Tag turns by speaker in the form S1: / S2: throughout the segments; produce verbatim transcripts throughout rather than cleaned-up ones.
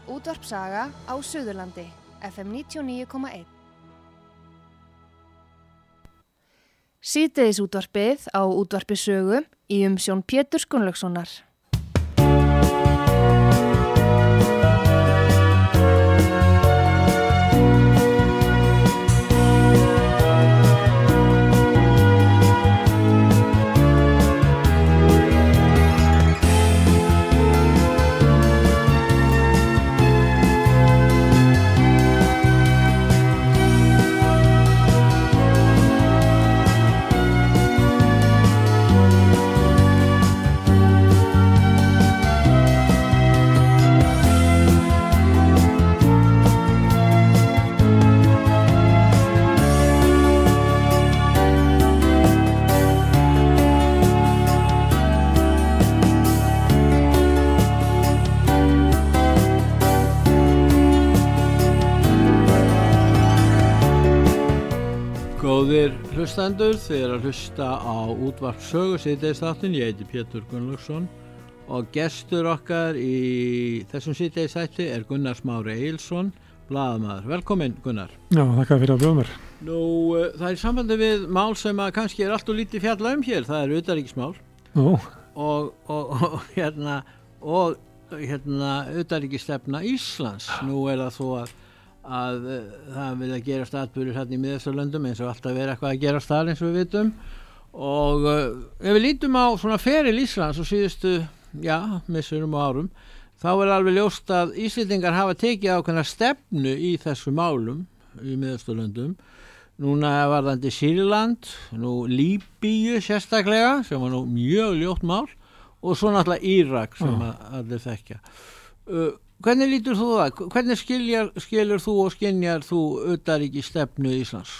S1: Útvarp Saga á Suðurlandi, F M níutíu og níu komma eitt. Síðdegis útvarpið á Útvarpi Sögu í umsjón Péturs Gunnlaugssonar.
S2: Góðir hlustendur, þið er að hlusta á Útvarp Sögu síðdegisþáttinn. Ég heiti Pétur Gunnlaugsson og gestur okkar í þessum síðdegisþætti er Gunnar Smári Egilsson, blaðamaður. Velkomin, Gunnar.
S3: Já, þakka fyrir að bjóða mér.
S2: Nú, uh, það er sambandi við mál sem að kannski er allt og lítið fjalla um hér. Það er utanríkismál.
S3: Ó.
S2: Og, og, og hérna, og hérna utanríkisstefna Íslands. Nú er það svo að að uh, það vilja gerast atburðir hérna í Miðausturlöndum eins og alltaf vera eitthvað að gerast þar eins og við vitum og uh, ef við lítum á svona feril Íslands og síðustu, já, missurum og árum þá er alveg ljóst að Íslendingar hafa tekið ákveðna stefnu í þessu málum í Miðausturlöndum. Núna varðandi Sýrland, nú Líbíu sérstaklega sem var nú mjög ljótt mál og svo náttúrulega Írak sem mm. að allir þekkja. Uh, Hvernig lítur þú það? Hvernig skiljar, skilur þú og skynjar þú utanríkisstefnu Íslands?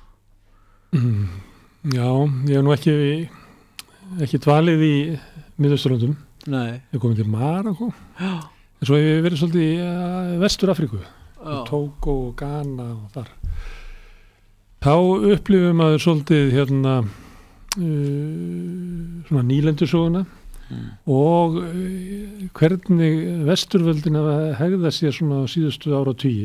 S3: Mm, já, ég hef nú ekki, ekki dvalið í Miðausturlöndum. Nei. Ég hef komið til Marokko. Já. En svo hef ég verið svolítið í uh, Vestur-Afríku. Tógó og Ghana og þar. Þá upplifum maður svolítið hérna uh, svona nýlendusöguna. Mm. og hvernig vesturvöldin hafa hegðað sér svona á síðustu ára og tugi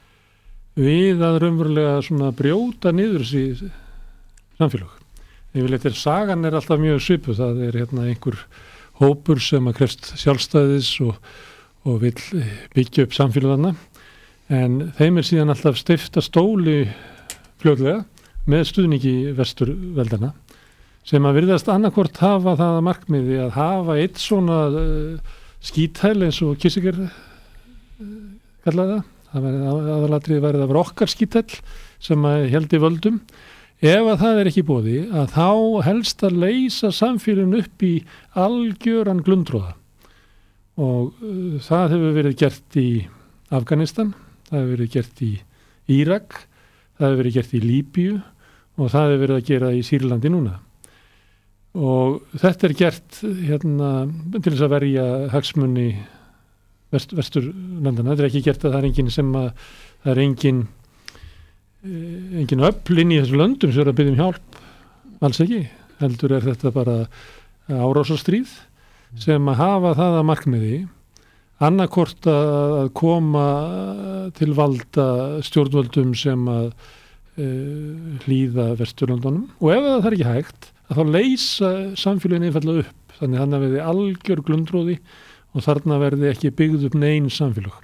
S3: við að raunverulega svona brjóta niður þessi samfélag. Yfirleitt er sagan er alltaf mjög svipuð, það er hérna einhver hópur sem að krefst sjálfstæðis og, og vill byggja upp samfélagana en þeim er síðan alltaf stifta stóli fljótlega með stuðningi vesturveldana sem að virðast annarkvort hafa það að markmiði að hafa eitt svona uh, skíthæl eins og Kissinger uh, kallaði það. Það var aðalatrið værið að vera okkar skíthæl sem að heldi völdum. Ef að það er ekki boði að þá helst að leysa samfélagin upp í algjöran glundróða. Og uh, það hefur verið gert í Afganistan, það hefur verið gert í Írak, það hefur verið gert í Líbíu og það hefur verið að gera í Sýrlandi núna. Og þetta er gert hérna, til þess að verja hagsmuni vest, vesturlandana. Þetta er ekki gert að það er engin sem að það er engin, engin öfl inn í þessu löndum sem er að biðja um hjálp. Alls ekki. Heldur er þetta bara árásarstríð sem að hafa það að markmiði annarkvort að koma til valda stjórnvöldum sem að uh, hlýða vesturlandunum og ef það er ekki hægt að þá leysa samfélagin einfallega upp þannig þannig að verði algjör glundróði og þarna verði ekki byggð upp nein samfélag.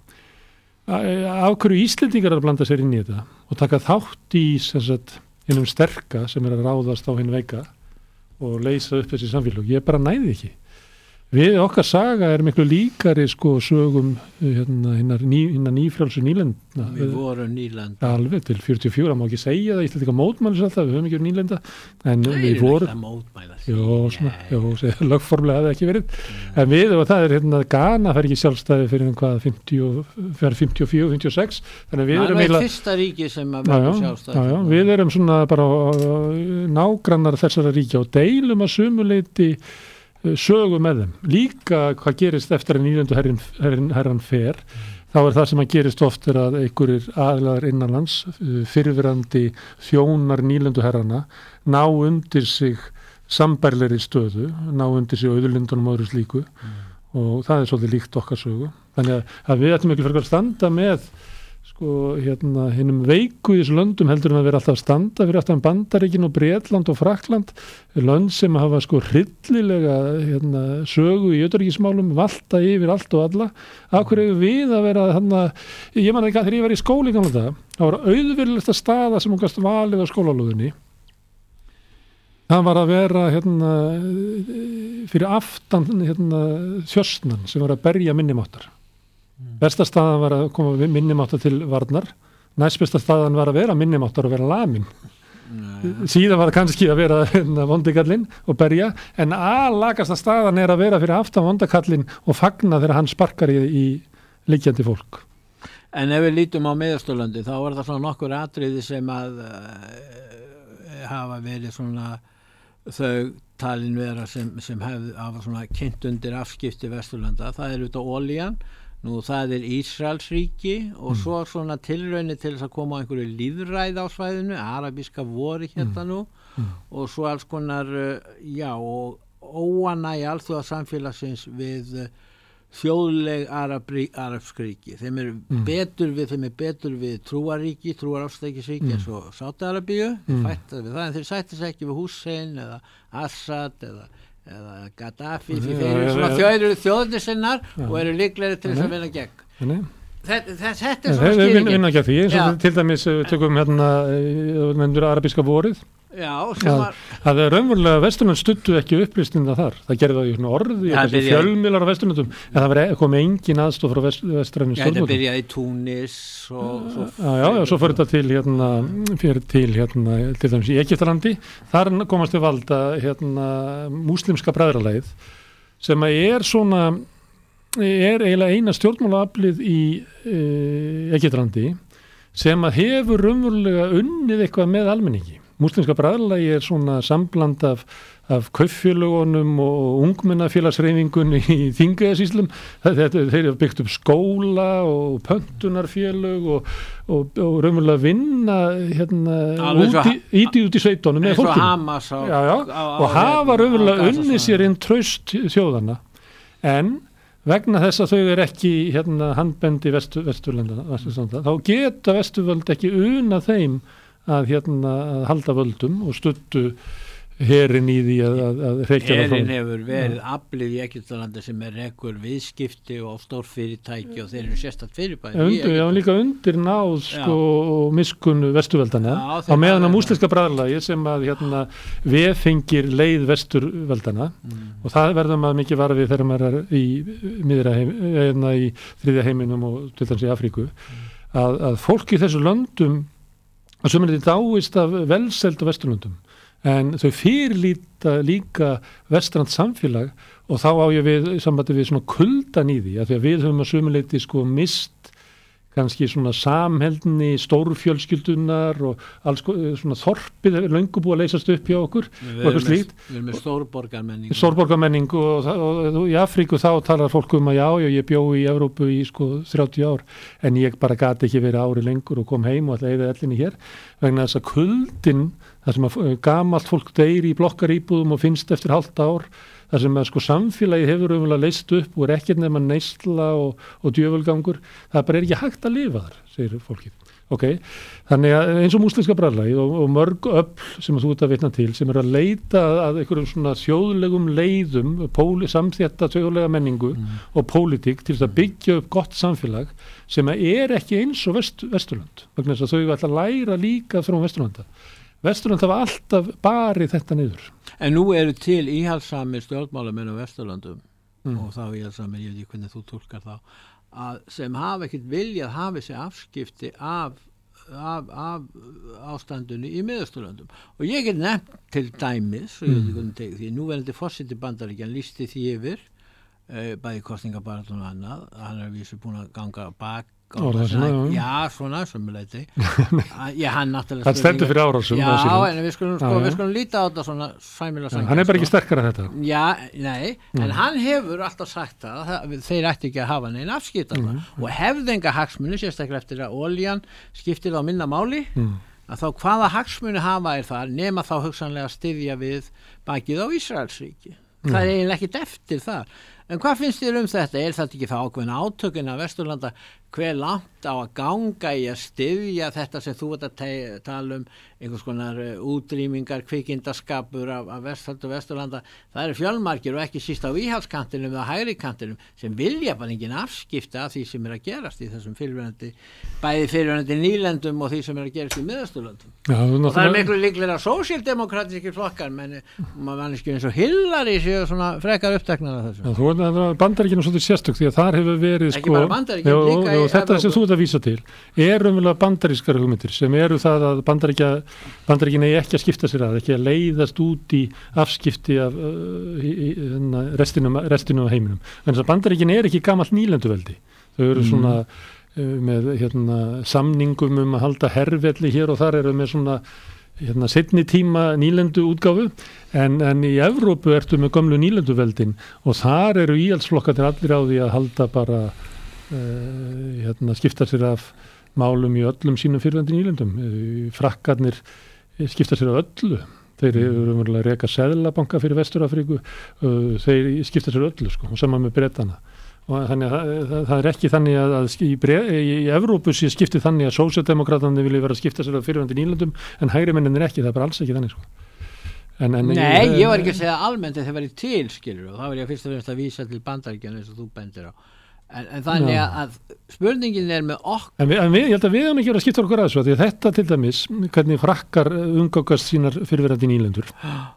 S3: Af hverju Íslendingar er að blanda sér inn í þetta og taka þátt í sem sagt einum sterka sem er að ráðast á hinn veika og leysa upp þessi samfélag. Ég bara næði ekki. Við okkar saga er miklu líkari sko sögum hérna hinnar ný, nýfrjálsu nýlenda.
S2: Við vorum nýlenda.
S3: Alveg til fjörutíu og fjögur, það má ekki segja það, Íslendingar mótmælis alltaf, við höfum ekki verið nýlenda. En
S2: Nei,
S3: við vorum...
S2: Það mótmæla
S3: því. Jó, svona, jó, lögformlega hefði ekki verið. Mm. En við, og það er hérna, Ghana fær ekki sjálfstæði fyrir hvað, fimmtíu, fyrir fimmtíu og fjögur, fimmtíu og sex. Þannig við erum
S2: eiginlega... Það er fyrsta ríki sem að verður sjálfstæði. Já, já, við erum svona bara nágrannar þessara ríkja og deilum að sumuleyti sögu með þeim. Líka hvað gerist eftir að nýlendu herrin, herrin, herran fer, mm. þá er það sem að gerist oft er að einhverjir aðilar innanlands, fyrrverandi þjónar nýlendu herrana, ná undir sig sambærlegri stöðu, ná undir sig auðlindunum og öðru slíku mm.
S3: og það er svolítið líkt okkar sögu. Þannig að, að við ættum ekki fyrir að standa með sko, hérna, hinnum veiku í þessu löndum heldur en að vera alltaf að standa fyrir aftan Bandaríkin og Bretland og Frakland, lönd sem hafa sko hryllilega hérna, sögu í utanríkismálum, valta yfir allt og alla. Af hverju við að vera þarna, ég man ekki að þegar ég var í skóli í gamla daga, það var auðvirðilegsta staða sem hún gast valið á skólalóðinni. Það var að vera hérna, fyrir aftan hérna, þjörsnan sem var að berja minnimáttar. Mm. Besta staðan var að koma minnimáttar til varnar. Næst besta staðan var að vera minnimáttar og vera lamin. Mm. Síðan var kannski að vera hérna, vondikallinn og berja, en aðlagasta staðan er að vera fyrir aftan vondakallinn og fagna þegar hann sparkar í, í liggjandi fólk.
S2: En ef við lítum á Miðausturlöndi þá er það svona nokkur atriði sem að uh, hafa verið svona þau talin vera sem, sem hefði hafa svona kynnt undir afskipti Vesturlanda. Það er auðvitað olían, nú það er Ísraelsríki og mm. svo svona tilraunir til þess að koma á einhverju lífræði á svæðinu, arabíska vori hérna nú mm. og svo alls konar, já, og óanægja alþjóða samfélagsins við þjóðleg arabskríki. Þeim er mm. betur við, þeim er betur við trúaríki, trúarafstækisríki mm. eins og Sádi-Arabíu, mm. fættað við það, en þeir sættis ekki við Hussein eða Assad eða, eða Gaddafi, því þeir eru svona þjóður þjóðnir sinnar og eru líklegri til þess að vinna gegn. Þetta, þetta er svona skýringin. Þeir vinna gegn því, eins og til dæmis tökum hérna, nefndur arabíska vorið. Já, sem var... Það er raunverulega Vesturlönd studdu ekki upplýstinga þar. Það gerði það í svona orði, ja, byrja... fjölmiðlar á Vesturlöndum, en það var komið engin aðstoð frá vest, vestrænu stjórnvöldum. Já, þetta byrjaði í Túnis og... Svo... Já, já, já, svo fyrir þetta til hérna, fyrir til hérna, til dæmis í Egyptalandi. Þar komast við valda hérna múslimska bræðralagið, sem er svona, er eiginlega eina stjórnmálaaflið í e, Egyptalandi, sem að hefur raunverulega unnið eitthvað með almenningi. Múslimska bræðralagi er svona sambland af, af kauffélagunum og ungmennafélagsreifingunni í Þingeyjarsýslum. Þeir eru byggt upp skóla og pöntunarfélög og, og, og raunverulega vinna hérna, úti, íti út í sveitunum með fólkinu. Já, já, og hafa raunverulega unnið sér inn traust þjóðana. En vegna þess að þau er ekki hérna, handbendi vestu, Vesturlanda, Vesturlanda, þá geta Vesturvöld ekki una þeim að hérna að halda völdum og studdu herin í því að, að, að reykja það frá. Herin hefur verið ja. aflið í Egyptalandi sem er rekur viðskipti og stórfyrirtæki og þeir eru sérstakt fyrirbæði. Já, já, líka undir náð sko, og miskun Vesturveldana já, á meðan að múslimska bræðralagi sem að hérna veffengir leið Vesturveldana mm. og það verðum að mikið vara við þegar maður er í miðra heim, eða í þriðja heiminum og til dæmis í Afríku mm. að, að fólk í þessu löndum og sem er þetta dáist af velseld á Vesturlöndum, en þau fyrirlíta líka vestrand samfélag og þá á ég við sambandi við svona kuldan í því, að því að við höfum að sömuleyti sko mist kannski svona samheldni, stórfjölskyldunar og alls svona þorpið er löngu búið að leysast upp hjá okkur og eitthvað slíkt. Við erum með stórborgarmenning. Stórborgarmenning og, og, og í Afríku þá talar fólk um að já, já, ég bjó í Evrópu í sko þrjátíu ár en ég bara gati ekki verið ári lengur og kom heim og ætla að eyða ellinni hér vegna þess að kuldin, þar sem að gamalt fólk deyr í blokkaríbúðum og finnst eftir hálft ár, þar sem að sko samfélagi hefur umverulega leyst upp og er ekkert nema neysla og, og djöfulgangur, það bara er ekki hægt að lifa þar, segir fólkið. Okay. Þannig að eins og múslimska bræðralagið og, og mörg öfl sem þú ert að vitna til sem eru að leita að einhverjum svona þjóðlegum leiðum, póli, samþétta þjóðlega menningu mm. og pólitík til þess að byggja upp gott samfélag sem er ekki eins og vest, Vesturlönd, vegna þess að þau ætla að læra líka frá Vesturlanda. Vesturlönd hafa alltaf barið þetta niður. En nú eru til íhaldssamir stjórnmálamenn á Vesturlöndum mm. og þá íhaldssamir, ég veit ekki hvernig þú túlkar þá, að sem hafa ekkert viljað hafa þessi afskipti af, af, af ástandunni í Miðausturlöndum. Og ég get nefnt til dæmis, og ég veit ekki hvernig teg, því núverandi forseti Bandaríkjanna lýsti því yfir, uh, bæði kosningabaráttunum og annað, hann er vísu búin að ganga bak Svona, já, svona, sömuleyti hann stendur fyrir árásum já, en við skulum, sko, já, við skulum líta á þetta svona sæmilega sann hann er bara ekki sterkar að þetta já, nei, mm. en hann hefur alltaf sagt það að þeir ætti ekki að hafa neina afskipta mm. og hefðenga hagsmuni, sérstaklega eftir að oljan skiptir á minna máli mm. að þá hvaða hagsmuni hafa er þar nema þá hugsanlega styðja við bakið á Ísraelsríki mm. það er eiginlega ekkit eftir það En hvað finnst þér um þetta? Er þetta ekki það ákveðin átökin af Vesturlanda hver langt á að ganga í að styðja þetta sem þú ert að te- tala um einhvers konar uh, útrýmingar, kvikindaskapur af, af Vesturlanda og Vesturlanda? Það eru fjölmargir og ekki síst á íhalskantinum eða hægri kantinum sem vilja bara engin afskipta af því sem er að gerast í þessum fyrirverandi, bæði fyrirverandi nýlendum og því sem er að gerast í Miðausturlöndum.
S3: Já,
S2: Og það er miklu líklega sósíaldemókratískir flokkar, menn maður vanniski eins og Hillary séu svona frekar uppteknar af þessu.
S3: Já, þú veit að Bandaríkjunum svolítið sérstök því að þar hefur verið
S2: Ekki
S3: sko,
S2: bara Bandaríkin,
S3: já,
S2: líka í
S3: og þetta
S2: Evrópu.
S3: sem þú ert að vísa til er umverulega bandarískar hugmyndir sem eru það að Bandaríkja, Bandaríkin eigi ekki að skipta sér að, ekki að leiðast út í afskipti af uh, í, í, restinum, restinum af heiminum. Þannig að Bandaríkin er ekki gamalt nýlenduveldi. Þau eru svona uh, með hérna, samningum um að halda herrvelli hér og þar eru með svona hérna seinni tíma nýlendu útgáfu en, en í Evrópu ertu með gömlu nýlenduveldin og þar eru íhaldsflokkarnir allir á því að halda bara uh, hérna skipta sér af málum í öllum sínum fyrrverandi nýlendum. Uh, frakkarnir skipta sér af öllu. Þeir eru umverulega að reka seðlabanka fyrir Vestur-Afríku, uh, þeir skipta sér af öllu sko, og saman með Bretana. Og þannig að það, það, það er ekki þannig að, að í, bre, í Evrópu sé skiptið þannig að sósíaldemókratarnir vilja vera að skipta sér af fyrirverandi nýlendum en hægri menninir ekki, það er bara alls ekki þannig sko. En, en,
S2: Nei,
S3: ég,
S2: ég var ekki að segja almennt að það væri til, skilur, og það var ég fyrst og fremst að vísa til Bandaríkjanna eins og þú bendir á. En, en þannig
S3: Já.
S2: að spurningin er með okkur.
S3: En, við, en við, ég held að við hefum ekki verið að skipta okkur að þessu því að þetta til dæmis, hvernig frakkar umgangast sínar fyrirverandi nýlendur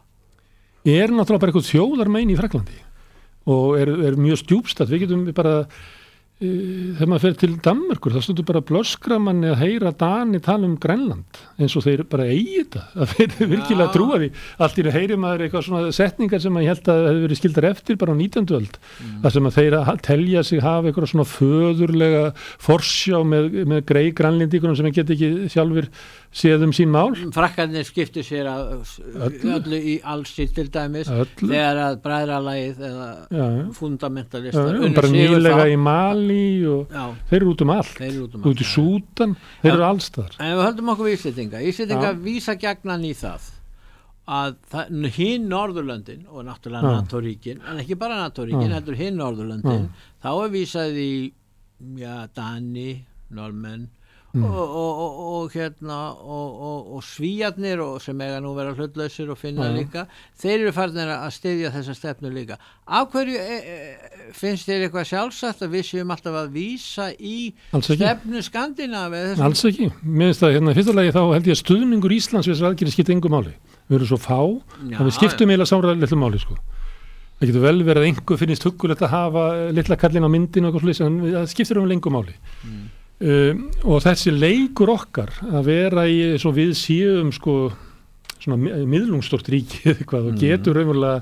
S3: er náttúrulega bara eitthvað þjóðarmein í Frakklandi og er, er mjög stjúpstætt. Við getum bara e, þegar maður fer til Danmerkur, það stundur bara blöskra manni að heyra Dani tala um Grænland eins og þeir bara eigi þetta að þeir virkilega trúa því. Allt í einu heyri maður eitthvað svona setningar sem ég held að hefur verið skildar eftir bara á nítjándu öld mm. þar sem að þeir að telja sig hafa eitthvað svona föðurlega forsjá með, með grei grænlendíkunum sem get ekki sjálfur séð um sín mál.
S2: Frakkarnir skiptu sér að öllu, öllu í allsitt til dæmis öllu. Þegar að bræðralagið eða ja. fundamentalistar
S3: ja, bara nýlega í Mali og
S2: Já.
S3: þeir eru út um allt,
S2: eru út, um
S3: út í Súdan, þeir ja. eru allstaðar.
S2: En við höldum okkur við Íslendinga. Íslendinga ja. vísa gegnan í það að það, hinn Norðurlöndin og náttúrulega ja. NATO-ríkin, en ekki bara NATO-ríkin, ja. heldur hinn Norðurlöndin, ja. þá er vísað í ja, Dani, Normenn, Mm. Og, og, og, og hérna og, og, og svíjarnir og sem eiga nú vera hlutlausir og finna mm. líka þeir eru farnir að styðja þessa stefnu líka. Af hverju e, e, finnst þér eitthvað sjálfsagt að við séum alltaf að vísa í stefnu Skandinavi?
S3: Alls ekki. Mér finnst það hérna fyrsta lagi þá held ég að stuðningur Íslands við þessar aðgerðir skipta engu máli. Við erum svo fá Já, að við skiptum eiginlega sára litlu máli sko. Það getur vel verið að einhver finnist huggulegt að hafa litla kallin á myndinu og eitthvað slúðis en það skiptir um lengu máli. Mm. Um, og þessi leikur okkar að vera í svo við séum sko svona miðlungstort ríki eitthvað, og getur raunverulega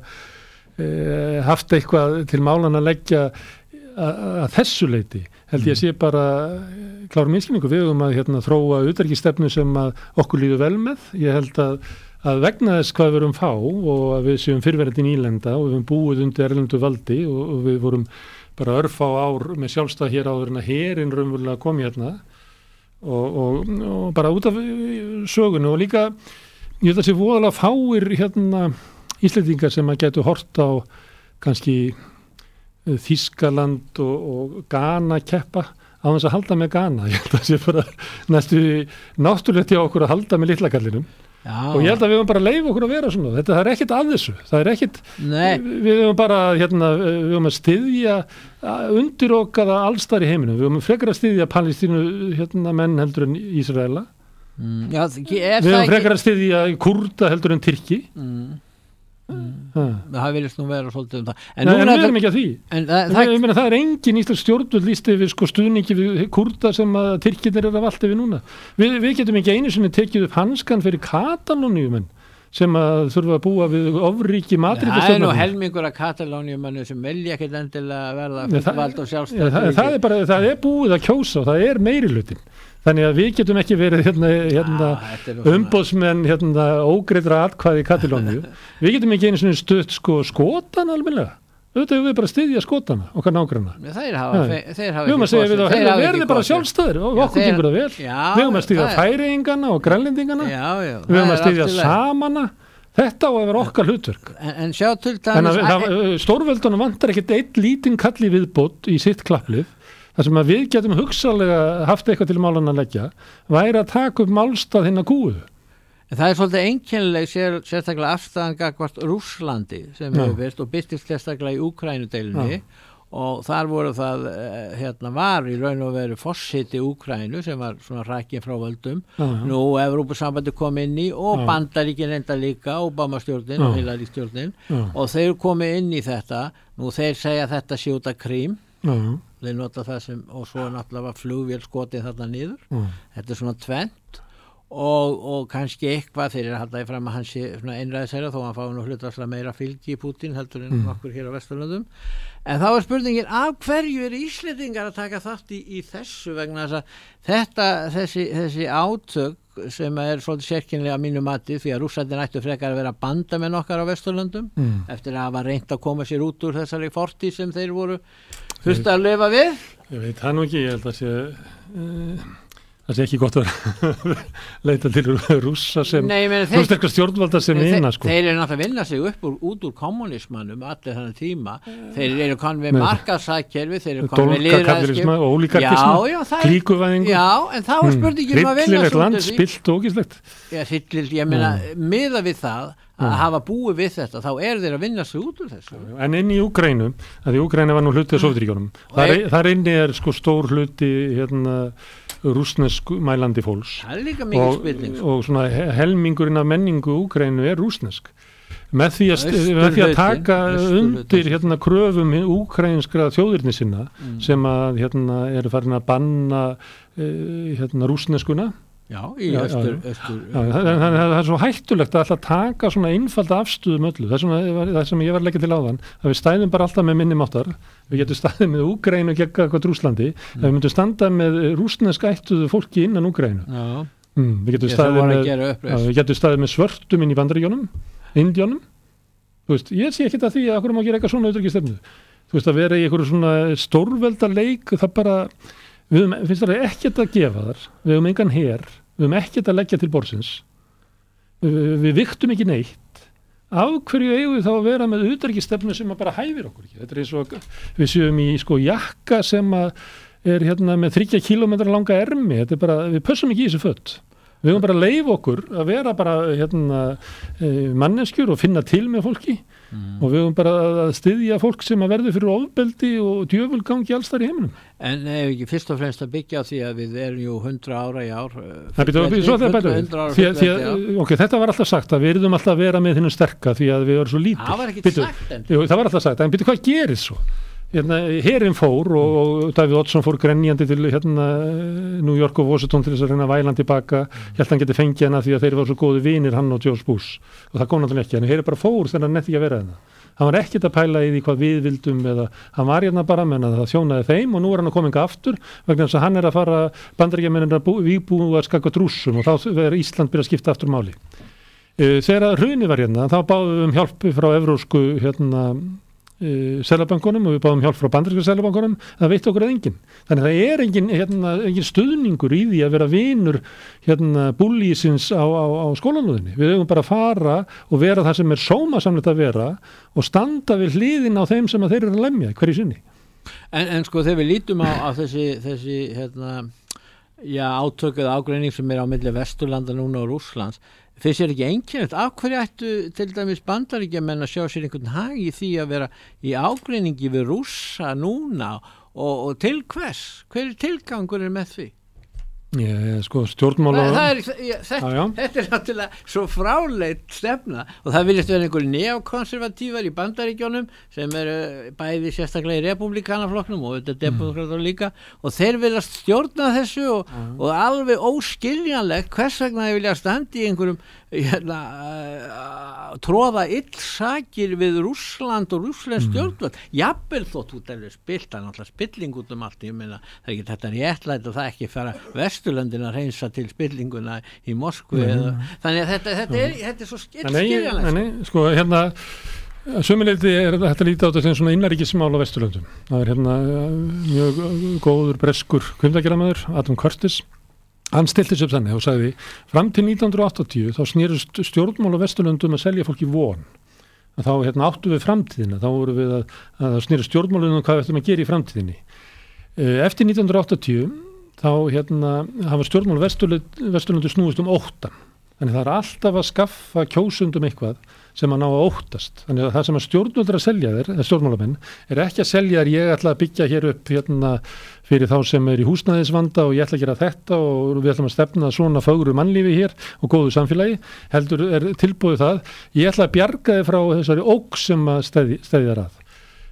S3: uh, haft eitthvað til málan að leggja að þessu leiti held ég að sé bara klára minnskilningu. Við höfum að hérna, þróa utanríkisstefnu sem að okkur líður vel með. Ég held að, að vegna þess hvað við erum fá og að við séum fyrrverandi nýlenda og við höfum búið undir erlendu valdi og, og við vorum bara örfá ár með sjálfstæð hér áður en að herinn raunverulega kom hérna og, og, og bara út af sögunu og líka ég held að sé voðalega fáir hérna Íslendingar sem að getu hort á kannski Þýskaland og, og Ghana keppa á þess að halda með Ghana. Ég held að sé bara næstu náttúrulegt hjá okkur að halda með litla kallinum. Já. Og ég held að við höfum bara að leyfa okkur að vera svona. Þetta það er ekkit að þessu. Það er ekkit, við höfum bara hérna, við höfum að styðja undirokaða allstar í heiminum. Við höfum frekar að styðja Palestínu hérna, menn heldur en Ísraela.
S2: Mm. Já,
S3: við höfum frekar að styðja Kurda heldur en Tyrki. Mm.
S2: Mm. Það vilist nú vera svolítið um það.
S3: En, Nei, en við erum ekki að því. En, það, það, meina, það er engin íslensk stjórnvöld lýsti við sko stuðningi við Kurda sem að Tyrkirnir eru að valda við núna. Við, við getum ekki einu sinni tekið upp hanskan fyrir Katalóníumenn sem að þurfa að búa við ofríki Madrídastjórnarmenn.
S2: Það er nú helmingur að Katalóníumennu sem vilja ekkert endilega verða fullvald og sjálfstætt.
S3: Það, það, er bara, það er búið að kjósa og það er meirihlutin. Þannig að við getum ekki verið hérna, hérna, ah, umbóðsmenn hérna, ógreiddra atkvæði í Katalóníu. Við getum ekki einu svona stutt sko, skotana almennilega. Auðvitað við bara styðja skotana, okkar nágranna.
S2: Þeir hafa, ja. þeir hafa
S3: ekki kosið. Við höfum að verði bara sjálfstæðir og okkur þeir, gengur það vel. Já, við höfum að styðja færingana og grænlendingana. Já, já, við höfum að styðja samana Þetta á að vera okkar hlutverk.
S2: En, en sjá til
S3: En
S2: dæmis...
S3: að, að, stórveldunum vantar ekkert einn lítinn kalli viðbót í sitt klapplið, þar sem að við getum hugsalega haft eitthvað til málan að leggja, væri að taka upp málstað hinn að kúu.
S2: En það er svolítið einkennileg sér, sérstaklega afstæðan gagvart Rússlandi sem hefur verið og byrtist sérstaklega í Úkraínudeilunni og þar voru það hérna var í raun og veru forseti Úkraínu sem var svona rakin frá völdum. Já, já. Nú Evrópusambandi kom inn í og já. Bandaríkin enda líka, Obama-stjórnin og Hillary-stjórnin og þeir komu inn í þetta. Nú þeir segja þetta sé út af Krím. Já. Þeir nota það sem, og svo náttúrulega var flugvél skotið þarna niður. Já. Þetta er svona tvennt. Og, og kannski eitthvað þeir halda í fram að hann sé einræðisherra þó að hann fái nú hlutvarslega meira fylgi í Pútín heldur en mm. nokkur hér á Vesturlöndum. En þá er spurningin af hverju eru Íslendingar að taka þátt í, í þessu vegna þess að þetta, þessi, þessi átök sem er svolítið sérkennilega að mínu mati því að Rússarnir ættu frekar að vera bandamenn okkar á Vesturlöndum mm. eftir að hafa reynt að koma sér út úr þessari fortíð sem þeir voru þurftu að lifa við.
S3: Ég veit það nú ekki, ég held að sé... Uh... Það sé ekki gott að leita til rússa sem rúsneska stjórnvalda sem vinna sko.
S2: Þeir eru náttúrulega að vinna sig upp úr, út úr kommunismannum allir þannig tíma. Þeir eru konn við markaðsakkerfi, þeir eru konn við
S3: lýðræðiskepp og ólíkarkisma, klíkuvæðingu.
S2: Já, en þá er spurningin um að vinna
S3: hryllilegt land, spilt og ógislegt.
S2: Já, hryllilegt, ég meina, miða við það að hafa búið við þetta, þá er þeir að vinna sig út úr þessu.
S3: En inn í Úkraínu, að því Úkraína var nú hluti af Sovétríkjunum, þar, þar inni er sko stór hluti hérna rússnesk mælandi fólks.
S2: Það er líka mikið spilling.
S3: Og, og svona helmingurinn af menningu Úkraínu er rússnesk. Með því að, með því að taka undir hérna kröfum úkraínskra þjóðirni sinna mm. sem að hérna eru farin að banna eh, hérna rússneskuna.
S2: Já, í já, östur, já, östur
S3: já, það, það, það er svo hættulegt að alltaf taka svona einfalda afstöðum öllu, það sem, það sem ég var að leggja til áðan að við stæðum bara alltaf með minni máttar, við getum staðið með Úkraínu gegn eitthvað Rússlandi, mm. við myndum standa með rússnesk ættuðu fólki innan Úkraínu mm, við getum staðið með, já, við getum staðið með svörtum inn í Bandaríkjunum, Indjónum þú veist, ég sé ekki þetta því að okkur má gera eitthvað svona utanríkisstefnu, þú veist að vera í eitthvað svona stórvelda leik, það bara við höfum, finnst það ekkert að gefa þar við höfum engan her, við höfum ekkert að leggja til borðsins við, við viktum ekki neitt af hverju eigum við þá að vera með utanríkisstefnu sem að bara hæfir okkur ekki, þetta er eins og við séum í sko jakka sem að er hérna með þriggja kílómetra langa ermi, þetta er bara, við pössum ekki í þessu fött við höfum bara að leyfa okkur að vera bara hérna manneskjur og finna til með fólki mm. og við höfum bara að styðja fólk sem að verði fyrir ofbeldi og djöfulgangi alls þar í heiminum.
S2: En ef ekki fyrst og fremst að byggja á því að við erum jú hundra ára í ár
S3: Nei, byrju, byrju, svo þetta er betur því, því að, ok, þetta var alltaf sagt að við erum alltaf að vera með þinnum sterka því að við erum svo lítil.
S2: Það var ekki sagt en
S3: jú, það var alltaf sagt, en byrju, hvað gerir svo? Hérna, herinn fór og, og Davíð Oddsson fór grenjandi til hérna, New York og Washington til þess að reyna að væla hann tilbaka held hann geti fengið hana því að þeir var svo góði vinir hann og George Bush og það kom náttúrulega ekki en herinn bara fór þegar hann netti ekki að vera þarna hann var ekkert að pæla í því hvað við vildum eða hann var hérna bara menn að það þjónaði þeim og nú er hann að koma enga aftur vegna þess að hann er að fara Bandaríkjamennir að vígbúa að skaka drússum og þá verður Ísland byrja að skipta aftur máli þegar hrunið var hérna þá báðum við um hjálp frá evrósku hérna Seðlabankunum og við báðum hjálp frá bandaríska Seðlabankunum það veit okkur að enginn þannig að það er engin, hérna, engin stuðningur í því að vera vinur hérna, búlísins á, á, á skólanúðinni við höfum bara að fara og vera það sem er sómasamlegt að vera og standa við hliðin á þeim sem að þeir eru að lemja hverju sinni
S2: En, en sko þegar við lítum á, á þessi, þessi hérna, já, átökuð ágreining sem er á milli Vesturlanda núna og Rússlands finnst þér ekki einkennilegt, af hverju ættu til dæmis Bandaríkjamenn að sjá sér einhvern hag í því að vera í ágreiningi við Rússa núna og, og til hvers? Hver er tilgangurinn með því?
S3: Yeah, sko, stjórnmála
S2: það, það er, ég, þetta, ah, þetta er náttúrulega svo fráleit stefna og það viljast vera einhverju neokonservatívar í Bandaríkjónum sem eru bæði sérstaklega í republikanaflokknum og þetta er demokrater mm. líka og þeir viljast stjórna þessu og, ah. og alveg óskiljanlegt hvers vegna þeir vilja standi í einhverjum hérna, uh, tróða illsakir við Rússland og Rússlands mm. stjórnvöld jafnvel þótt út er spilt það er náttúrulega spilling út um allt ég meina það er ekki þetta réttlætt og það ekki fara Vesturlöndin að reynsa til spillinguna í Moskvu eða, þannig að þetta, þetta, er, þetta er svo skiljanlega
S3: Nei, sko, hérna sömuleyti er þetta lítið á þetta sem svona innanríkismál á Vesturlöndum það er hérna mjög góður breskur kvindagerðarmaður Adam Curtis hann stilti sér upp þannig og sagði fram til nítján hundruð áttatíu þá snerust stjórnmál á Vesturlöndum að selja fólki von. Að þá hérna, áttu við framtíðina, þá voru við að, að snerust stjórnmálunum um hvað við ætlum að gera í framtíðinni. Eftir nítján hundruð áttatíu þá hérna, hafa stjórnmál Vesturlöndu snúist um óttan. Þannig það er alltaf að skaffa kjósundum eitthvað sem að ná að óttast. Þannig að það sem að stjórnvöld er að selja þér, eða stjórnmálamenn, er ekki að selja þér ég ætla að byggja hér upp hérna, fyrir þá sem er í húsnæðisvanda og ég ætla að gera þetta og við ætlum að stefna svona fögru mannlífi hér og góðu samfélagi. Heldur er tilbúið það, ég ætla að bjarga þið frá þessari ógn sem að stæði, stæði þar að.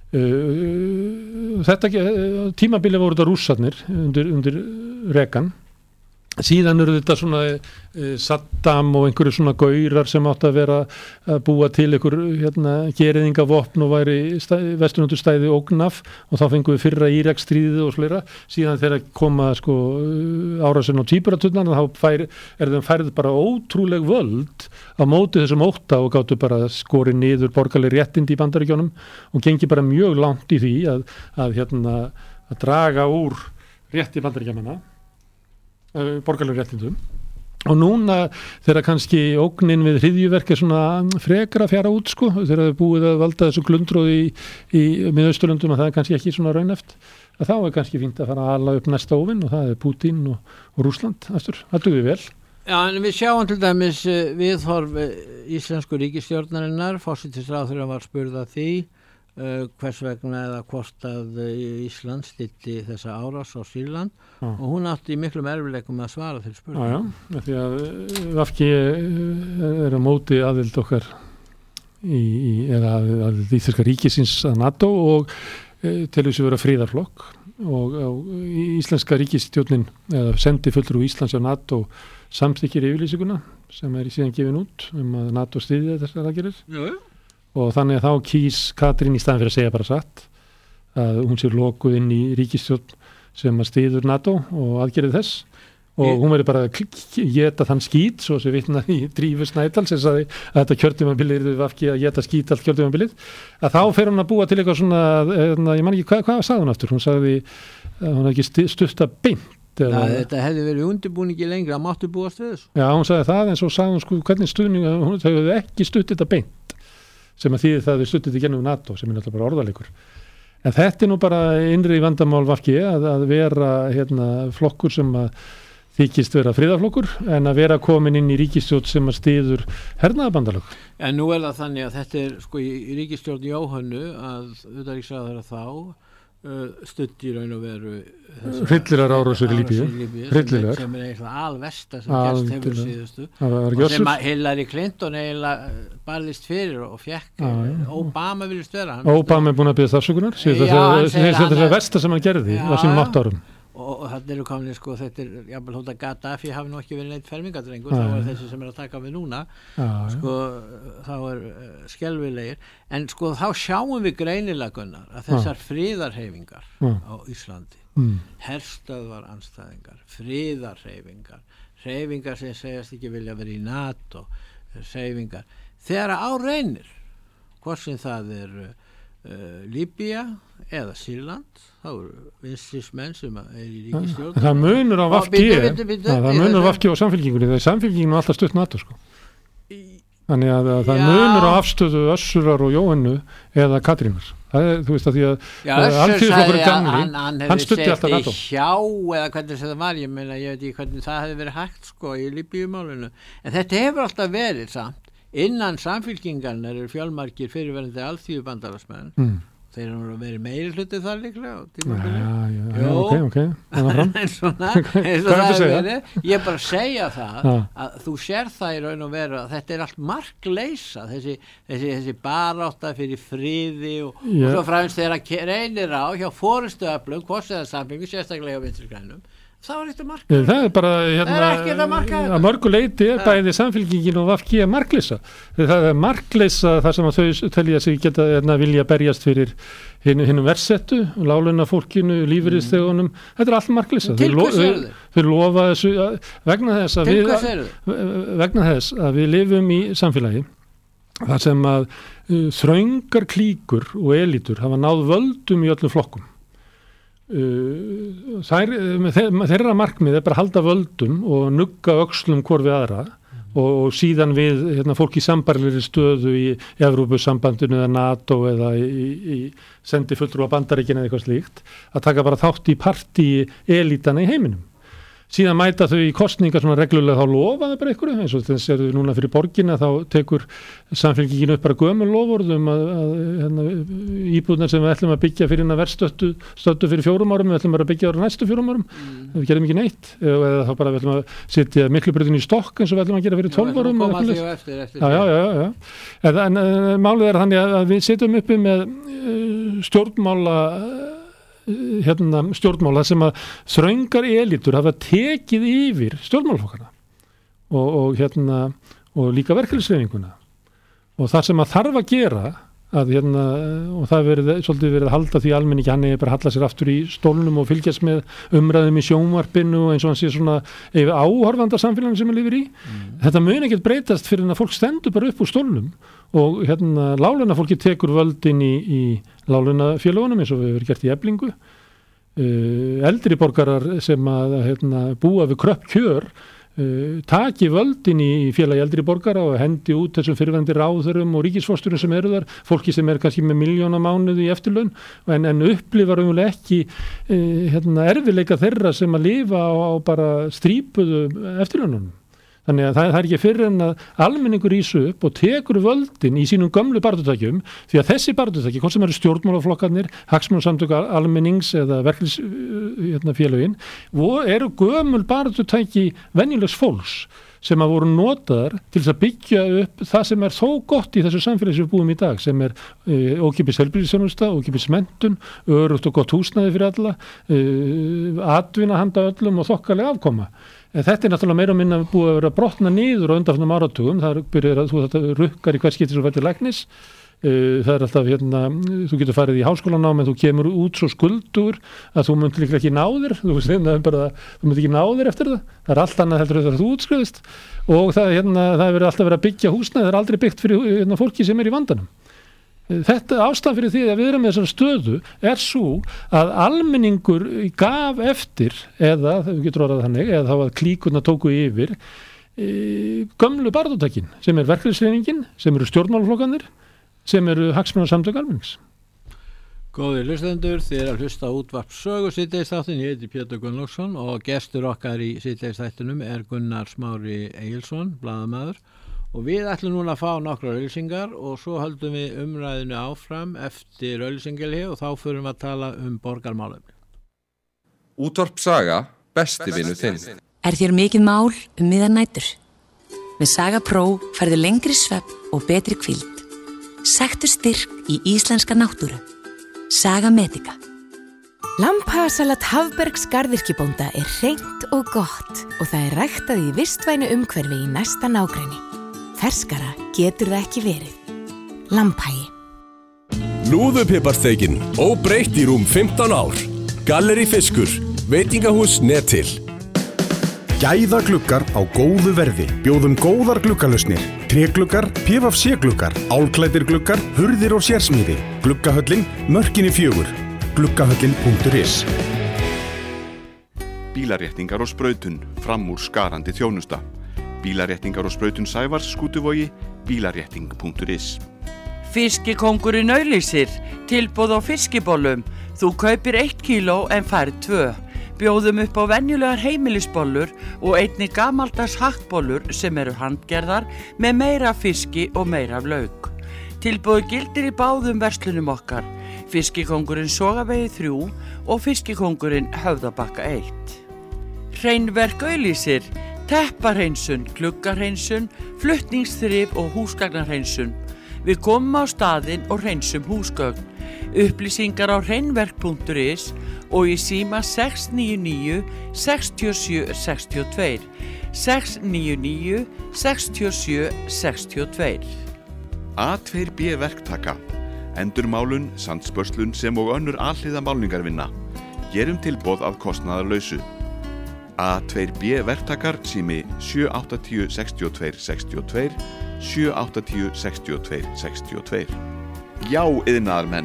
S3: Uh, þetta tímabili voru þetta rússarnir undir, undir Reagan. Síðan eru þetta svona e, Saddam og einhverju svona gaurar sem átt að vera að búa til einhver hérna, geriðingavopn og væri Vesturlöndu stæði ógnaf og þá fengum við fyrra Íraksstríðið og slera. Síðan þegar koma sko, árásin á tvíburaturnana þá fær, er þeim færið bara ótrúleg völd á móti þessum ótta og gáttu bara skori niður borgarleg réttindi í Bandaríkjónum og gengi bara mjög langt í því að, að, hérna, að draga úr rétti Bandaríkjamanna borgarlegum réttindum og núna þegar kannski ógnin við hryðjuverk er svona frekar að fjara út sko, þegar þau búið að valda þessu glundróði í, í Miðausturlöndum að það er kannski ekki svona raunhæft að þá er kannski fínt að fara að ala upp næsta óvinn og það er Pútín og, og Rússland aftur, það duði vel.
S2: Já, en við sjáum til dæmis viðhorf íslensku ríkisstjórnarinnar, forsætisráðherra var spurð að því Uh, hvers vegna eða hvort að uh, Ísland stýtti þessa árás á Sýrland já. Og hún átti í miklum erfileikum að svara til spurningum.
S3: Já, já, því að V G er að móti aðild okkar í, í, eða aðild íslenska ríkisins að NATO og e, til þess að vera fríðarflokk og, og íslenska ríkisstjórnin eða sendi fulltrúi Íslands á NATO samþykkir yfirlýsinguna sem er síðan gefin út um að NATO styðji þessar aðgerðir. Já, já. Og þannig að þá kýs Katrín í staðin fyrir að segja bara satt að hún sé lokuð inn í ríkisstjórn sem að styður NATO og aðgerið þess og ég... hún verður bara að geta þann skít svo sem vitna í Drífu Snædal sem sagði að þetta kjörtímabilið er V G að geta skít allt kjörtímabilið að þá fer hún að búa til eitthvað svona eða, ég man ekki, hvað, hvað sagði hún aftur? Hún sagði að hún ekki stutta beint.
S2: Ja, þetta hefði verið undirbúningi lengra, máttu búast við þessu.
S3: Já, hún sagði það en svo sagði hún sko hvernig stuðning, hún hefði ekki stutt þetta beint sem að þýði það við stuttið í gennum NATO sem er náttúrulega bara orðalegur. En þetta er nú bara innri vandamál V G að, að vera hérna, flokkur sem að þykist vera friðarflokkur en að vera komin inn í ríkisstjórn sem að styður hernaðarbandalög.
S2: En nú er það þannig að þetta er sko í, í ríkisstjórn Jóhönnu að utanríkisráðherra þá uh, stutti í raun og veru
S3: hryllilegar árásir í Líbíu hryllilegar
S2: sem er eitthvað alversta sem gerst hefur síðustu og sem að Hillary Clinton eiginlega barðist fyrir og fekk ah, Obama vilist vera
S3: Obama er búin að byrja stafsökunar þetta er versta sem hann gerði á sínum átta árum
S2: og þetta eru komin sko þetta er jafnvel hótt að Gaddafi hafi nú ekki verið neitt fermingadrengur þá er þessi sem er að taka við núna ah, sko þá er uh, skelfilegir en sko þá sjáum við greinilega Gunnar að þessar ah. friðarhefingar ah. á Íslandi mm. herstöðvar andstæðingar friðarhefingar hefingar sem segjast ekki vilja vera í NATO hefingar þegar á reynir hvort sem það er uh, Líbía eða Sýrland þá eru vinstrismenn sem er í ríkisstjórn
S3: það munur á V G það munur á V G og samfylkingunni það er samfylkingin alltaf stutt NATO sko þannig að, að það munur á afstöðu Össurar og Jóhannu eða Katrínar það er, þú veist að því að alþýðuflokkurinn gamli
S2: hann, hann,
S3: hann stutti alltaf NATO
S2: hjá eða hvernig það var ég meina ég veit ekki hvernig það hefði verið hægt sko í Líbíumálinu en þetta hefur alltaf verið samt innan samfylkingarnar eru fjölmargir fyrirverandi alþýðubandalagsmenn mm. þeir eru verið meiri hluti þar líklega
S3: já, já, já, ok, ok
S2: en svona, eins og það er verið ég bara segja það já. Að þú sér það í raun og veru að þetta er allt markleysa þessi, þessi, þessi barátta fyrir friði og, og svo fræmst þeirra reynir á hjá forystuöflum hvort eða samfélagi, sérstaklega á vinstrigrænum það var eitthvað markað.
S3: Það er bara hérna, er að mörgu leiti er bæði samfélkingin og V G að markleysa. Það er markleysa þar sem að þau telja sig geta hérna, vilja berjast fyrir hinn, hinnum versettu, láglauna fólkinu, lífeyrisþegunum. Mm. Þetta er allt markleysa.
S2: Til hvers eru þau?
S3: Þau lofa þessu vegna þess að
S2: Til
S3: við vegna þess að við lifum í samfélagi þar sem að uh, þröngar klíkur og elítur hafa náð völdum í öllum flokkum. uh, þær, þeirra markmið er bara að halda völdum og nugga öxlum hvor við aðra og, og síðan við hérna, fólk í sambarilegri stöðu í Evrópusambandinu eða NATO eða í, í sendi fulltrúa Bandaríkina eða eitthvað slíkt að taka bara þátt í partí elítana í heiminum. Síðan mæta þau í kosningar svona reglulega þá lofa það bara ykkur eins og þess að núna fyrir borgina þá tekur samfélkingin upp bara gömul loforðum að, að hérna, íbúðnar sem við ætlum að byggja fyrir hérna verðstöttu stöttu fyrir fjórum árum, við ætlum bara að byggja ára næstu fjórum árum, mm. við gerum ekki neitt eða þá bara við ætlum að setja Miklubrautin í stokk eins og við ætlum að gera fyrir tólf árum.
S2: Eftir, eftir,
S3: já, já, já, já. En, en, en málið er þannig að við setjum uppi með uh, stjórnmála hérna stjórnmála sem að þröngar elítur hafa tekið yfir stjórnmálaflokkana og, og hérna og líka verkefnishreyfinguna og það sem að þarf að gera að hérna og það verið svolítið verið að halda því almenningi hann er bara að halla sér aftur í stólnum og fylgjast með umræðum í sjónvarpinu og eins og hann sé svona yfir áhorfanda samfélagin sem er lifir í mm. þetta mun ekkert breytast fyrir að fólk stendur bara upp úr stólnum og hérna láglaunafólki tekur völdin í, í láglaunafélögunum eins og við hefur gert í Eflingu uh, eldri borgarar sem að hérna, búa við kröpp kjör uh, taki völdin í félagi eldri borgara og hendi út þessum fyrirverandi ráðurum og ríkisforsturum sem eru þar fólki sem er kannski með miljóna mánuði í eftirlaun en, en upplifar umlega ekki uh, hérna, erfiðleika þeirra sem að lifa á, á bara strípuðu eftirlaununum. Þannig að það, það er ekki fyrir en að almenningur rísu upp og tekur völdin í sínum gömlu baráttutakjum því að þessi baráttutakki, hvort sem eru stjórnmálaflokkarnir, hagsmunasamtök almennings eða verkefnisfélögin, eru gömul baráttutakki venjulegs fólks sem að voru notaðar til þess að byggja upp það sem er þó gott í þessu samfélagi sem við búum í dag, sem er e, ókeypis heilbrigðisþjónusta, ókeypis menntun, örugt og gott húsnæði fyrir alla, e, atvinna handa öllum og þokkalega afkoma. En þetta er náttúrulega meira og minna búið að vera brotna niður á undanfarnum áratugum, það er byrjað að þú þetta rukkar í hvert skipti sem verður læknis, það er alltaf hérna, þú getur farið í háskólanám en þú kemur út svo skuldur að þú munt líka ekki ná þér, þú veist það er bara, þú munt ekki ná þér eftir það, það er allt annað heldur þegar þú útskriðist og það, hérna, það er alltaf verið að byggja húsnæði, það er aldrei byggt fyrir hérna, fólki sem er í vandanum. Þetta ástæðan fyrir því að við erum með þessar stöðu er svo að almenningur gaf eftir eða, þau getur orðað þannig, eða þá að klíkurna tóku yfir e, gömlu baráttutakkin sem er verkefnishreyfingin, sem eru stjórnmálaflokkarnir, sem eru hagsmunasamtök almennings.
S2: Góðir hlustendur, þið er að hlusta á útvarp sögu síðdegisþáttin, ég heiti Pétur Gunnlaugsson og gestur okkar í síðdegisþættinum er Gunnar Smári Egilsson, blaðamaður. Og við ætlum núna að fá nokkrar auglýsingar og svo höldum við umræðinu áfram eftir auglýsingalegi og þá förum við að tala um borgarmálefni.
S4: Útvarp Saga, besti vinur þinn.
S5: Er þér mikið mál um miðar nætur? Með Saga Pro færðu lengri svefn og betri hvíld. Sæktu styrk í íslenska náttúru. Saga Medica.
S6: Lambhagasalat Hafbergs garðyrkjubónda er hreint og gott og það er ræktað í vistvænu umhverfi í næsta nágrenni. Ferskara getur það ekki verið. Lambhagi.
S7: Lúðupiparsteikin, óbreytt í rúm fimmtán ár. Gallerí Fiskur, veitingahús Netil.
S8: Gæða gluggar á góðu verði. Bjóðum góðar gluggalausnir. Trégluggar, P V C gluggar, álklæddir gluggar, hurðir og sérsmíði. Gluggahöllin, Mörkinni fjögur. Gluggahöllin punktur is.
S9: Bílaréttingar og sprautun, fram úr skarandi þjónusta. Bílaréttingar og sprautun Sævars, Skútuvogi, bílarétting punktur is.
S10: Fiskikóngurinn auglýsir, tilboð á fiskibollum. Þú kaupir eitt kíló en færð tvö. Bjóðum upp á venjulegar heimilisbollur og einnig gamaldags hakkbollur sem eru handgerðar með meira fiski og meira af lauk. Tilboð gildir í báðum verslunum okkar. Fiskikóngurinn Sogavegi þrjú og Fiskikóngurinn Höfðabakka eitt. Hreinverk auglýsir, tepparhreinsun, gluggarhreinsun, flutningsþrif og húsgagnarhreinsun. Við komum á staðinn og hreinsum húsgögn. Upplýsingar á hreinverk punktur is og í síma sex níu níu, sex sjö sex tvö, sex níu níu, sex sjö sex tvö.
S9: A tvö B verktaka, endurmálun, sandspörslun sem og önnur alhliða málningarvinna. Gerum tilboð að kostnaðarlausu. A tvö B verktakar sími sjö átta tíu sex tvö sex tvö, sjö átta tíu sex tvö sex tvö. Já, iðnaðarmenn,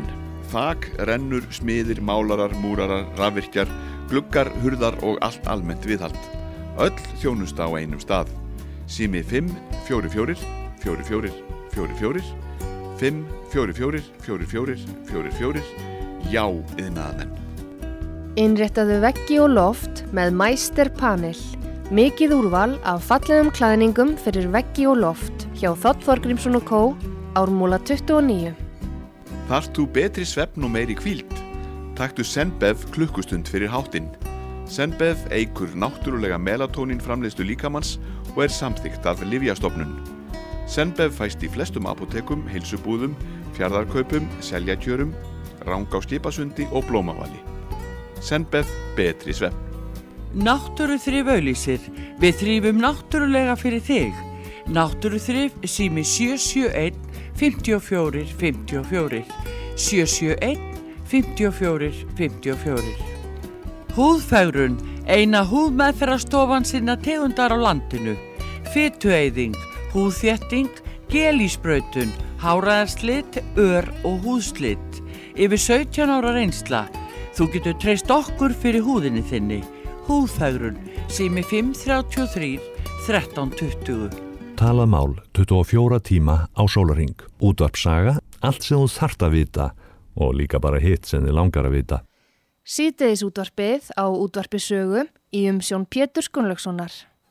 S9: þak, rennur, smiðir, málarar, múrarar, rafvirkjar, gluggar, hurðar og allt almennt viðhald. Öll þjónusta á einum stað. Sími fimm fjögur fjögur fjögur fjögur fjögur fjögur fimm fjögur fjögur fjögur fjögur fjögur fjögur. Já, iðnaðarmenn.
S1: Innréttaðu veggi og loft með Meister Panel. Mikið úrval af fallegum klæðningum fyrir veggi og loft hjá Þ. Þorgrímsson og Co. Ármúla tuttugu og níu.
S9: Þarft þú betri svefn og meiri hvíld? Taktu Zenbev klukkustund fyrir háttinn. Zenbev eykur náttúrulega melatónín framleiðslu líkamanns og er samþykkt af Lyfjastofnun. Zenbev fæst í flestum apótekum, heilsubúðum, fjarðarkaupum, seljakjörum, Rangá skipasundi og Blómavali. Zenbev betri svefn.
S10: Náttúruþrif auglýsir. Við þrifum náttúrulega fyrir þig. Náttúruþrif sími sjö sjö einn fimm fjögur fimm fjögur sjö sjö einn fimm fjögur fimm fjögur. Húðfegrun, eina húðmeðferðarstofan sinna tegundar á landinu. Fitueyðing, húðþétting, gelísbrautun, háræðarslit, ör og húðslit. Yfir sautján ára reynsla. Þú getur treyst okkur fyrir húðinni þinni. Húðfegrun, sími fimm þrjátíu og þrír þrettán tuttugu.
S11: Talamál tuttugu og fjóra tíma á sólarhring. Útvarpssaga, allt sem þú þarft að vita og líka bara hitt sem þið langar að vita.
S1: Síðdegis útvarpið á útvarpi sögu í umsjón Péturs Gunnlaugssonar.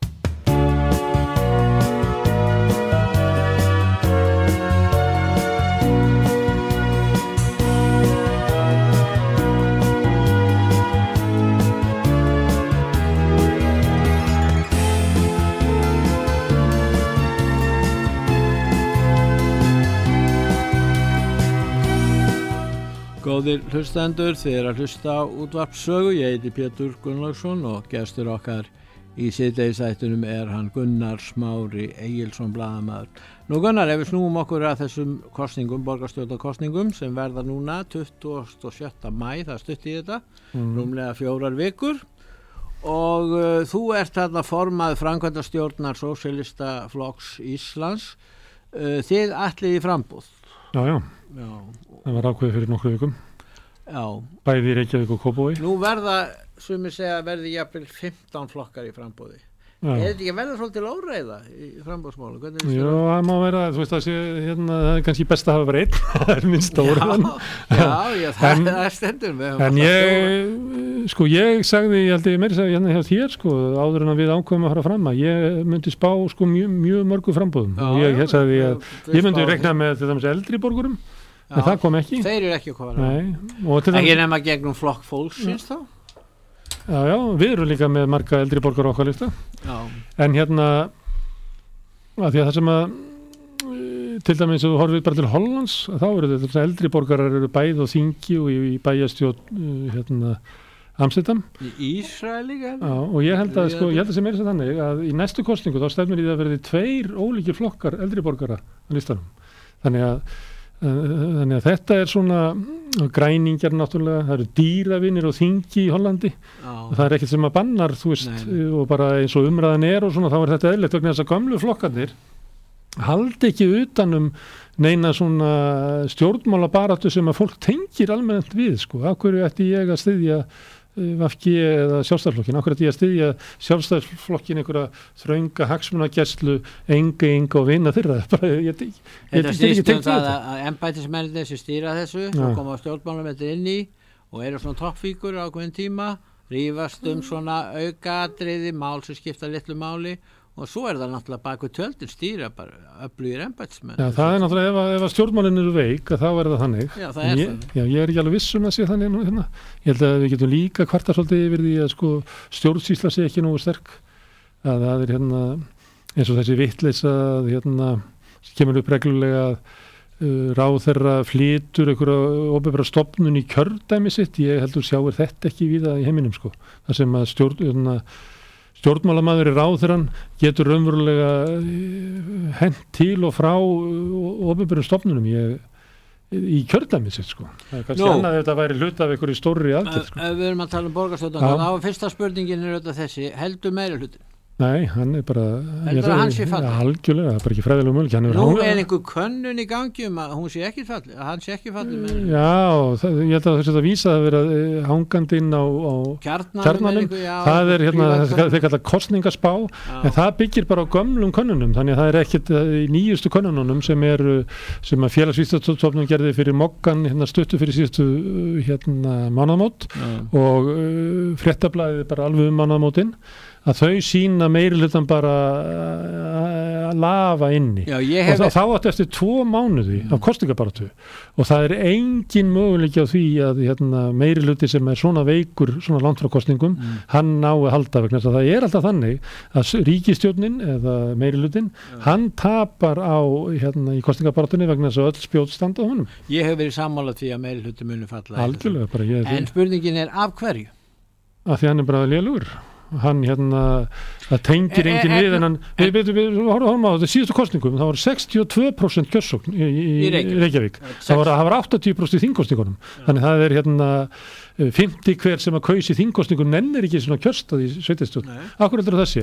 S2: Góðir hlustendur, þið er að hlusta á útvarpssögu. Ég heiti Pétur Gunnlaugsson og gestur okkar í síðdegisþættinum er hann Gunnar Smári Egilsson blaðamaður. Nú Gunnar, ef við snúum okkur að þessum kosningum, borgarstjórnarkosningum sem verða núna tuttugasta og sjötta maí, það stutt í þetta, mm. rúmlega fjórar vikur og uh, þú ert þarna formað framkvæmdastjórnar Sósíalistaflokks Íslands. Uh, þið ætlið í frambúð.
S3: Já, já.
S2: Já.
S3: Það var ákveðið fyrir nokkru vikum.
S2: Já.
S3: Bæði í Reykjavík og Kópavogi.
S2: Nú verða, sumir segja, verði jafnvel fimmtán flokkar í frambúði. Já. Er þetta ekki að verða svolítið óreiða í frambúðsmálu?
S3: Já, það má vera, þú veist að sé, hérna, það er kannski best að hafa bara einn, það er minn stóran.
S2: Já, já, já, það en, er stendur með.
S3: En ég, sko, ég sagði, ég held ég meiri sagði hérna hjá þér, sko, áður en að við ákveðum að fara fram að ég myndi spá, sko, mjög, mjög mörgu frambúðum. Já, ég, ég sagði að ég myndi rekna með til dæmis eldri borgurum. Já, en það kom ekki.
S2: Þeir eru ekki að koma.
S3: Nei.
S2: Ekki nema gegnum flokk fólksins þá?
S3: Já, já, við erum líka með marga eldri borgar okkar lista. Já. En hérna, að því að það sem að, til dæmis að þú horfið bara til Hollands, þá eru þetta eldri borgarar eru bæð og þingi og í, í bæjastjórn, hérna, Amsterdam.
S2: Í Ísrael líka?
S3: Já, og ég held að, sko, ég held að sem er þess að þannig að í næstu kosningu þá stefnir í það að verði tveir ólíkir flokkar eldri borgara á listanum. Þannig að Þannig að þetta er svona græningjar náttúrulega, það eru dýravinir og þingi í Hollandi og það er ekkert sem að bannar, þú veist, nei, nei. Og bara eins og umræðan er og svona, þá er þetta eðlilegt vegna þess að gömlu flokkarnir haldi ekki utanum neina svona stjórnmálabaráttu sem að fólk tengir almennt við, sko. Af hverju ætti ég að styðja V G eða Sjálfstæðisflokkin, af hverju ætti ég að styðja Sjálfstæðisflokkin einhverja þrönga hagsmunagæslu, enga, enga og vinna þeirra. Bara, ég, ég,
S2: þetta snýst um það að embættismennir þessi stýra þessu, svo koma stjórnmálum þetta inn í og eru svona toppfígur á hvern tíma, rífast um svona aukaatriði, mál sem skipta litlu máli og svo er það náttúrulega baku tjöldin stýra bara öflugir embættismenn. Já,
S3: það er náttúrulega ef, ef að stjórnmálin eru veik, þá er það þannig.
S2: Já, það er
S3: ég,
S2: það.
S3: Já, ég er ekki alveg viss um að sé þannig nú hérna. Ég held að við getum líka kvarta svolítið yfir því að sko stjórnsýsla sé ekki nógu sterk. Að það er hérna eins og þessi vitleysa að hérna kemur upp reglulega að uh, ráðherra flytur einhverja opinbera stofnun í kjördæmi sitt. Ég heldur sjáir þetta ekki víða í heiminum, sko. Það sem að stjórn hérna, stjórnmálamaður í ráðherran getur raunverulega hent til og frá opinberum stofnunum ég, í kjördæmi sitt, sko. Það er kannski no. annað ef þetta væri hlut af einhverju stórri aðgerð, sko.
S2: Ef við erum að tala um borgarstjórnar, þá er fyrsta spurningin er auðvitað þessi, heldur meiri hlutin?
S3: Nei, hann er bara
S2: heldur að hann sé fallið?
S3: Algjörlega, það er bara ekki fræðilega möguleiki.
S2: Nú er einhver könnun í gangi um að hún sé ekki fallið, að hann sé ekki fallið með
S3: Já, það, ég held að þess að vísa að vera hangandi inn á, á kjarnanum, það er hérna, þeir kalla kosningaspá, já. En það byggir bara á gömlum könnunum, þannig að það er ekkert í nýjustu könnunum sem er sem að félagsvísindastofnun gerði fyrir Moggan hérna stuttu fyrir síðustu hérna mánaðamót og uh, Fréttablaðið bara alveg um mánaðamótin að þau sína meirihlutan bara að lafa inni Já, hef... og þá átti eftir tvo mánuði mm. af kosningabaráttu og það er engin möguleiki á því að hérna, meirihluti sem er svona veikur svona langt frá kosningum, mm. hann ná að halda vegna þess að það er alltaf þannig að ríkisstjórnin eða meirihlutin ja. Hann tapar á hérna, í kosningabaráttunni vegna þess að öll spjót standa á honum.
S2: Ég hef verið sammála því að meirihluti muni falla
S3: Algjörlega, bara, ég,
S2: en spurningin er af hverju?
S3: Af því hann er bara lélugur hann hérna það tengir enginn við en hann við, við, við, við horfum á þetta síðustu kostningum það var sextíu og tvö prósent kjörsókn í, í, í Reykjavík, Reykjavík. Það, var, það var áttatíu prósent í þingkostningunum ja. Þannig það er hérna fimmti hver sem að kaus í þingkostningum nennir ekki svona kjörstað í sveitarstjórn Akkur heldur það sé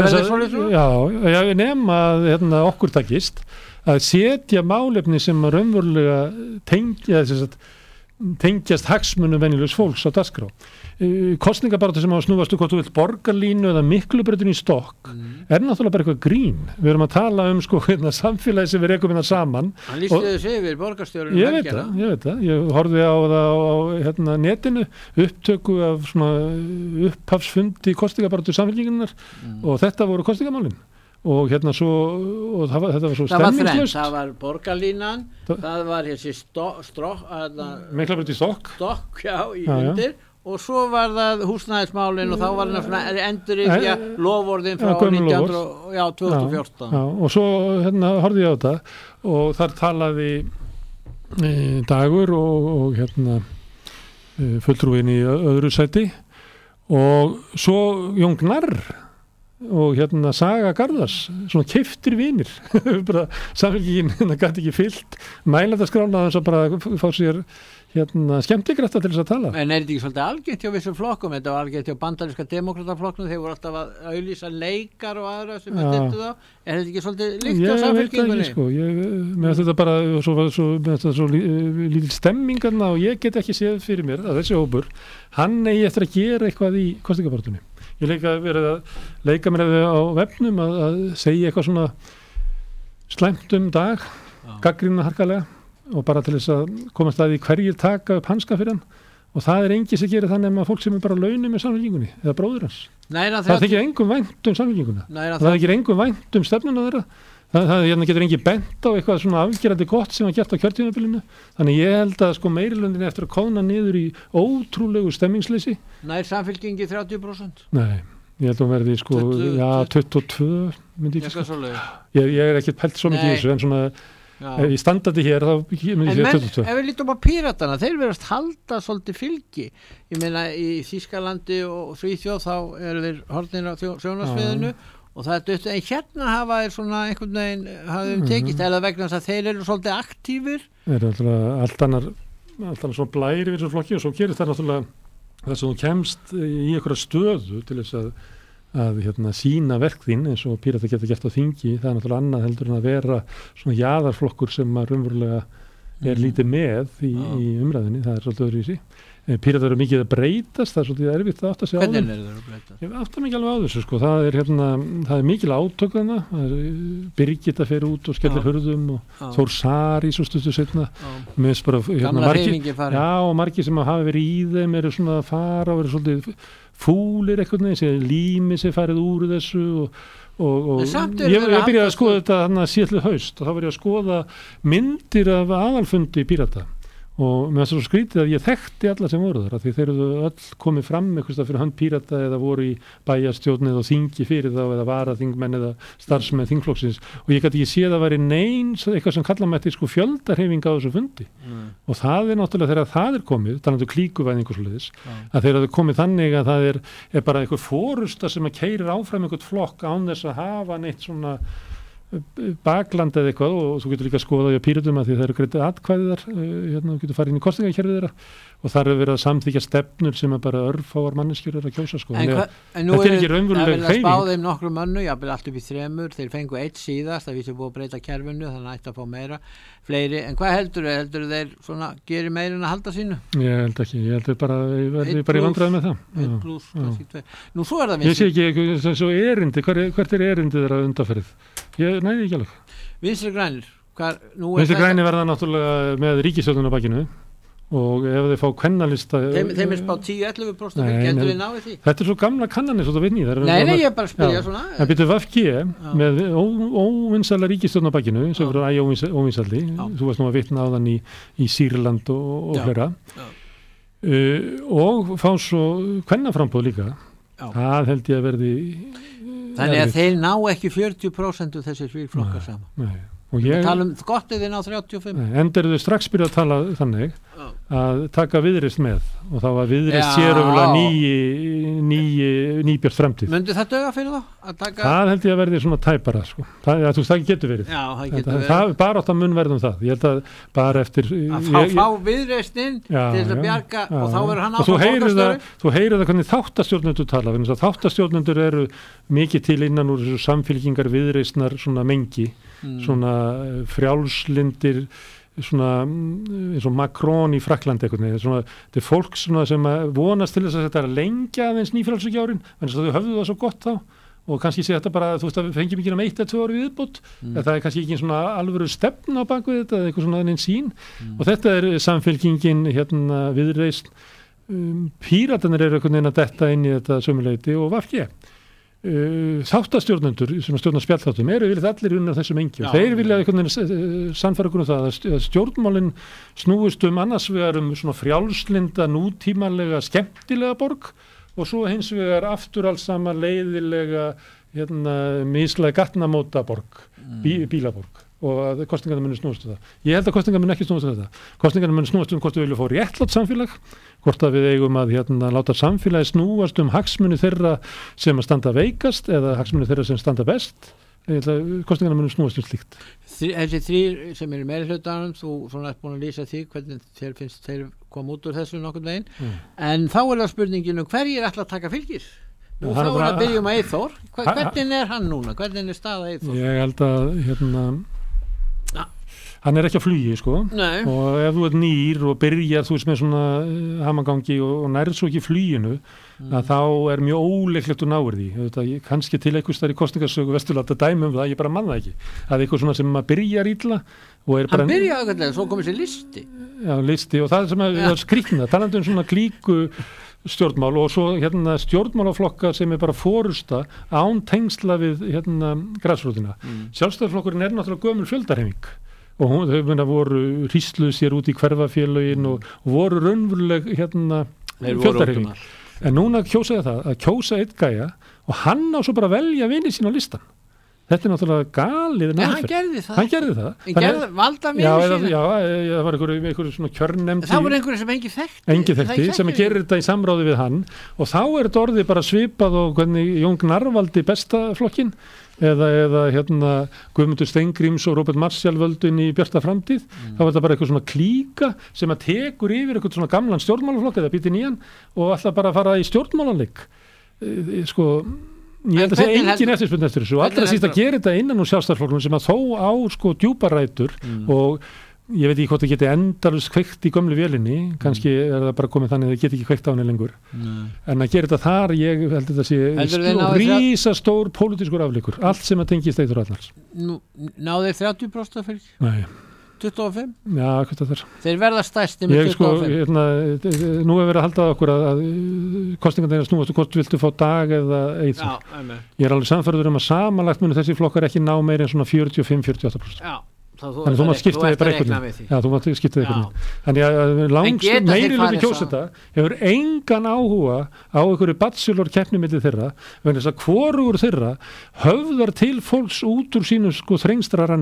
S3: Já, já nema að hérna, okkur takist að setja málefni sem að raunverulega tengja þess að tengjast hagsmunum venjulegs fólks á dagskrá. Kostningabaráttu sem á að snúast hvort þú vilt borgarlínu eða Miklubrautin í stokk mm. er náttúrulega bara eitthvað grín. Við erum að tala um sko hérna samfélagi sem við rekum hérna saman.
S2: Hann lýsti þessu yfir borgarstjórinn
S3: Ég veit það, ég veit það. Ég horfði á það á, á hérna netinu upptöku af svona upphafsfundi kostningabaráttu samfélkingunar mm. og þetta voru kostningamálin. Og hérna svo og það var, þetta var svo stemmingslöst
S2: það var borgarlínan það, það var þessi strokk
S3: Miklubrautin í stokk
S2: stokk, já, í já, undir já. Og svo var það húsnæðismálin og þá var það endur í því að lofvorðin frá nítján hundruð, já, tvö þúsund og fjórtán
S3: já, já, og svo hérna horfði ég á þetta og þar talaði e, Dagur og, og hérna e, fulltrúin í öðru sæti og svo Jón Gnarr og hérna Saga Garðars svona keyptir vinir bara samfélgin hérna gæti ekki fyllt mælendaskrálna þess að bara fá sér hérna skemmtikrafta til þess að tala
S2: En er þetta ekki svolítið algengt hjá vissum flokkum þetta var algengt hjá bandaríska demokrataflokknum þeir voru alltaf að auglýsa leikar og aðra sem ja. Að þetta þá er þetta ekki svolítið líkt á samfélgingunni
S3: sko, ég með þetta bara svo, svo, með þetta svo lítil stemmingarna og ég get ekki séð fyrir mér að þessi hópur hann eigi eftir að gera eitthvað í kosningabaráttunni Ég leika verið að leika mér á vefnum að, að segja eitthvað svona slæmt um dag, gagnrýna harkalega og bara til þess að komast að því hverjir taka upp hanska fyrir hann og það er engi sem gerir þannig að fólk sem er bara launum með samfélkingunni eða bróður hans.
S2: Nei,
S3: það þykir engum vænt um samfélkinguna. Það þykir engum vænt um stefnuna þeirra. Það, það hérna getur engi bent á eitthvað svona afgerandi gott sem var gert á kjörtímabilinu þannig ég held að sko meirihlutin eftir að kóðna niður í ótrúlegu stemmingsleysi
S2: Nær samfélkingi þrjátíu prósent?
S3: Nei, ég held að hún verði sko tuttugu, já, tuttugu og tvö myndi ég sko ég, ég er ekki pælt svo mikið í þessu en svona já. Ef ég standandi hér þá myndi ég segja tuttugu og tvö
S2: En ef við lítum á Píratana, þeir verðast halda svolítið fylgi ég meina í Þýskalandi og Svíþjóð þá eru þeir horfnir á sjónvarpssviðinu og það er dött, en hérna hafa þeir svona einhvern veginn, hafa þeim tekist mm. eða vegna þess að þeir eru svolítið aktífir
S3: Það er alltaf allt annar allt annar svona blæri við þessu flokki og svo gerist það náttúrulega þess að þú kemst í einhverja stöðu til þess að, að hérna, sína verk þín eins og Pírata geta gert á þingi það er náttúrulega annað heldur en að vera svona jaðarflokkur sem að raunverulega er mm. lítið með í, ah. í umræðinni, það er svolítið öðru í sig Píratar eru mikið að breytast, það er svolítið erfitt að átta sig á þeim.
S2: Hvernig er það að breytast?
S3: Ég átta mikið alveg á þessu sko, það er hérna, það er mikil átök þarna, Birgitta fer út og skellir hurðum og á. Þór Sari svo stuttu setna, með þess bara hérna margir, já og margir sem hafa verið í þeim eru svona að fara og eru svolítið fúlir eitthvað neins, lími sem farið úr þessu og og, og ég, ég byrjaði að skoða þetta þannig að síðlega haust og þá var ég að skoða myndir af aðalfundi Pírata og með þess að skrítið að ég þekkti alla sem voru þar því þeir eru öll komið fram eitthvað fyrir hönd Pírata eða voru í bæjarstjórn eða þingi fyrir þá eða varaþingmenn eða starfsmenn þingflokksins og ég gæti ekki séð að væri neins eitthvað sem kalla mætti sko fjöldarhefinga á þessu fundi mm. og það er náttúrulega þegar það er komið þannig að klíkuvæðingu svoleiðis mm. að þegar það er komið þannig að það er, er bara einhver fórusta sem að keyrir áfram einhvern flokk án þess að hafa neitt svona bakland eða eitthvað og þú getur líka að skoða á Pírötum að því það eru greitið atkvæðiðar hérna, þú getur farið inn í kosningakerfið þeirra og þar er verið að samþykja stefnur sem er bara örfáar manneskjur er að kjósa sko.
S2: En, hva, en nú
S3: þetta er
S2: er
S3: ekki raunveruleg
S2: hreyfing. Það er að spá þeim nokkru mönnu, jáfnvel allt upp í þremur, þeir fengu eitt síðast, það vísir búið að breyta kerfinu, þannig að ætti að fá meira, fleiri, en hvað heldur þeir, heldur þeir svona gerir meira en að halda sínu?
S3: Ég held ekki, ég held bara, ég verði bara í vandræði með það.
S2: Eitt pluss, kannski tvei. Nú svo er það
S3: Ég sé ekki, svo erindi, hver, hvert er erindi þeirra undanferð? Ég næði ekki alveg.
S2: Vinstri grænir, hvað, nú
S3: er Vinstri grænir verða náttúrulega með ríkisstjórnina á bakinu og ef þeir fá kvennalista
S2: þeim, þeim er spá tíu til ellefu prósent heldur þið náðu því?
S3: Þetta er svo gamla kannanir svo það veit nýð
S2: Nei, nei, ég er bara að spyrja svona
S3: Það byrju V G með óvinsæla ríkisstjórn á bakinu sem verður æ óvinsaldi þú varst nú að vitna á þann í, í Sýrland og, og hlera uh, og fá svo kvennaframbóð líka já. Það held ég að verði
S2: Þannig að þeir ná ekki fjörutíu prósent þessir fyrir flokkar saman
S3: Nei og ég
S2: tala um gott eða ná þrjátíu og fimm
S3: endur þau strax byrja að tala þannig að taka Viðreisn með og þá var Viðreisn séröfulega nýji nýji nýbjört fremtíð
S2: myndi það döga fyrir þá? Að taka...
S3: það held ég að verði svona tæpara sko. það, að, það getur verið
S2: Já, það getur
S3: það, það, bara átt að mun verðum það ég held að bara eftir
S2: að fá, ég, fá Viðreisnin til þess að bjarga já, og þá verður hann átt
S3: að borgarstjóri þú heyrir það hvernig þáttastjórnendur tala þáttastjórnendur eru mikið til innan úr samfylkingar Viðreisnar svona mengi Mm. svona frjálslindir svona eins og Macron í Frakklandi eitthvað svona, þetta er fólk svona sem vonast til þess að þetta er lengja aðeins nýfrjálsugjárin en þau höfðu það svo gott þá og kannski sé þetta bara, þú veist að við fengjum ekki um eitt eða tvö ári viðbót, mm. það er kannski ekki svona alvöru stefn á baku þetta eða eitthvað svona einn sín mm. og þetta er samfylkingin hérna Viðreisn um, Píratarnir eru eitthvað neina detta inn í þetta sömuleyti og V G Uh, þáttastjórnendur sem stjórnar spjallþáttum eru vilja allir unna þessum engi og þeir vilja einhvern veginn sannfæra okkur um það að stjórnmálinn snúist um annars vegar um svona frjálslinda nútímalega skemmtilega borg og svo hins vegar aftur alls sama leiðilega hérna mislega gatnamóta borg bí, bílaborg og að kostningarna muni snúast um það. Ég held að kostningarna muni ekki snúast um þetta. Kostningarna muni snúast um hvort við viljum fá réttlátt samfélag, hvort að við eigum að hérna, láta samfélagi snúast um hagsmuni þeirra sem að standa veikast eða hagsmuni þeirra sem standa best. Ég held að kostningarna muni snúast um slíkt.
S2: Þessi þrýr sem eru meiri hlutanum, þú svona ert búin að lýsa því hvernig þér finnst þeir koma út úr þessu nokkurn veginn, mm. en þá er það spurningin um hverjir ætla að taka fylgir? Nú þá er að byrjum að Eyþór. Hvernig er hann núna? Hvernig er staða Eyþór?
S3: Ég held að hérna hann er ekki að flugi sko
S2: Nei.
S3: Og ef þú ert nýr og byrjar þú veist með svona hamagangi og, og nærð svo ekki fluginu mm. að þá er mjög óleiklegt og náir því þetta, ég, kannski til einhvers þar í kostningasögu Vesturlanda dæmi um það, ég bara manna ekki það er eitthvað svona sem maður byrjar illa og er bara
S2: hann byrjaði auðvitað, svo komið sér listi
S3: já, listi og það er sem að ja. Skrýtna, talandi um svona klíku stjórnmál og svo hérna stjórnmálaflokka sem er bara fórusta án tengsla við hérna græsrótina mm. Sjálfstæðisflokkurinn er náttúrulega gömul fjöldarhefing og hún, þau mynda voru hrísluð sér út í hverfafélögin og, og voru raunveruleg hérna fjöldarhefing en núna kjósaði það að kjósa eitt gæja og hann á svo bara að velja vini sín á listan þetta er náttúrulega galið
S2: ja, hann gerði það,
S3: hann gerði það.
S2: Gerði, valda vini sína
S3: já, já, það var einhver, einhver svona kjörnefnd
S2: það voru einhverju sem engi þekkti
S3: engi þekkti sem að gerir þetta í samráði við hann og þá er þetta orðið bara svipað og hvernig Jón Gnarr valdi besta flokkin eða, eða hérna Guðmundur Steingríms og Róbert Marshall völdin í Bjarta framtíð mm. þá er þetta bara eitthvað svona klíka sem að tekur yfir eitthvað svona gamlan stjórnmálaflokk eða býti nýjan og alltaf bara að fara í stjórnmálanleik e, sko ég held að segja engin eftirspurn eftir þessu og allra síst að gera þetta innan úr Sjálfstæðisflokknum sem að þó á sko djúparætur mm. og ég veit ekki hvort það geti endalust kveikt í gömlu vélinni kannski mm. er það bara komið þannig að það geti ekki kveikt á henni lengur mm. en að gera þetta þar ég held að þetta sé rísastór pólitískur afleikur allt sem að tengist Eyþór Arnalds
S2: Náðu þeir þrjátíu prósent fyrir?
S3: Nei
S2: tuttugu og fimm?
S3: Já, hvað það er
S2: Þeir verða stærsti með tuttugu og fimm
S3: sko, hérna, nú hefur verið að halda okkur að, að kostningarnir snúast og hvort viltu fá Dag eða Eyþór Ég er alveg samfærður um að samanlagt munu þessi flokkar ekki ná meira en svona fjörutíu og fimm til fjörutíu og átta prósent
S2: Já
S3: Þannig þú mátt skipta þig bara einhvern Já, þú mátt skipta þig einhvern Þannig að langs meiri hluti kjósenda hefur engan áhuga á einhverju bachelor keppni milli þeirra vegna þess að hvorugur þeirra höfðar til fólks út úr sínu sko þrengstra ranni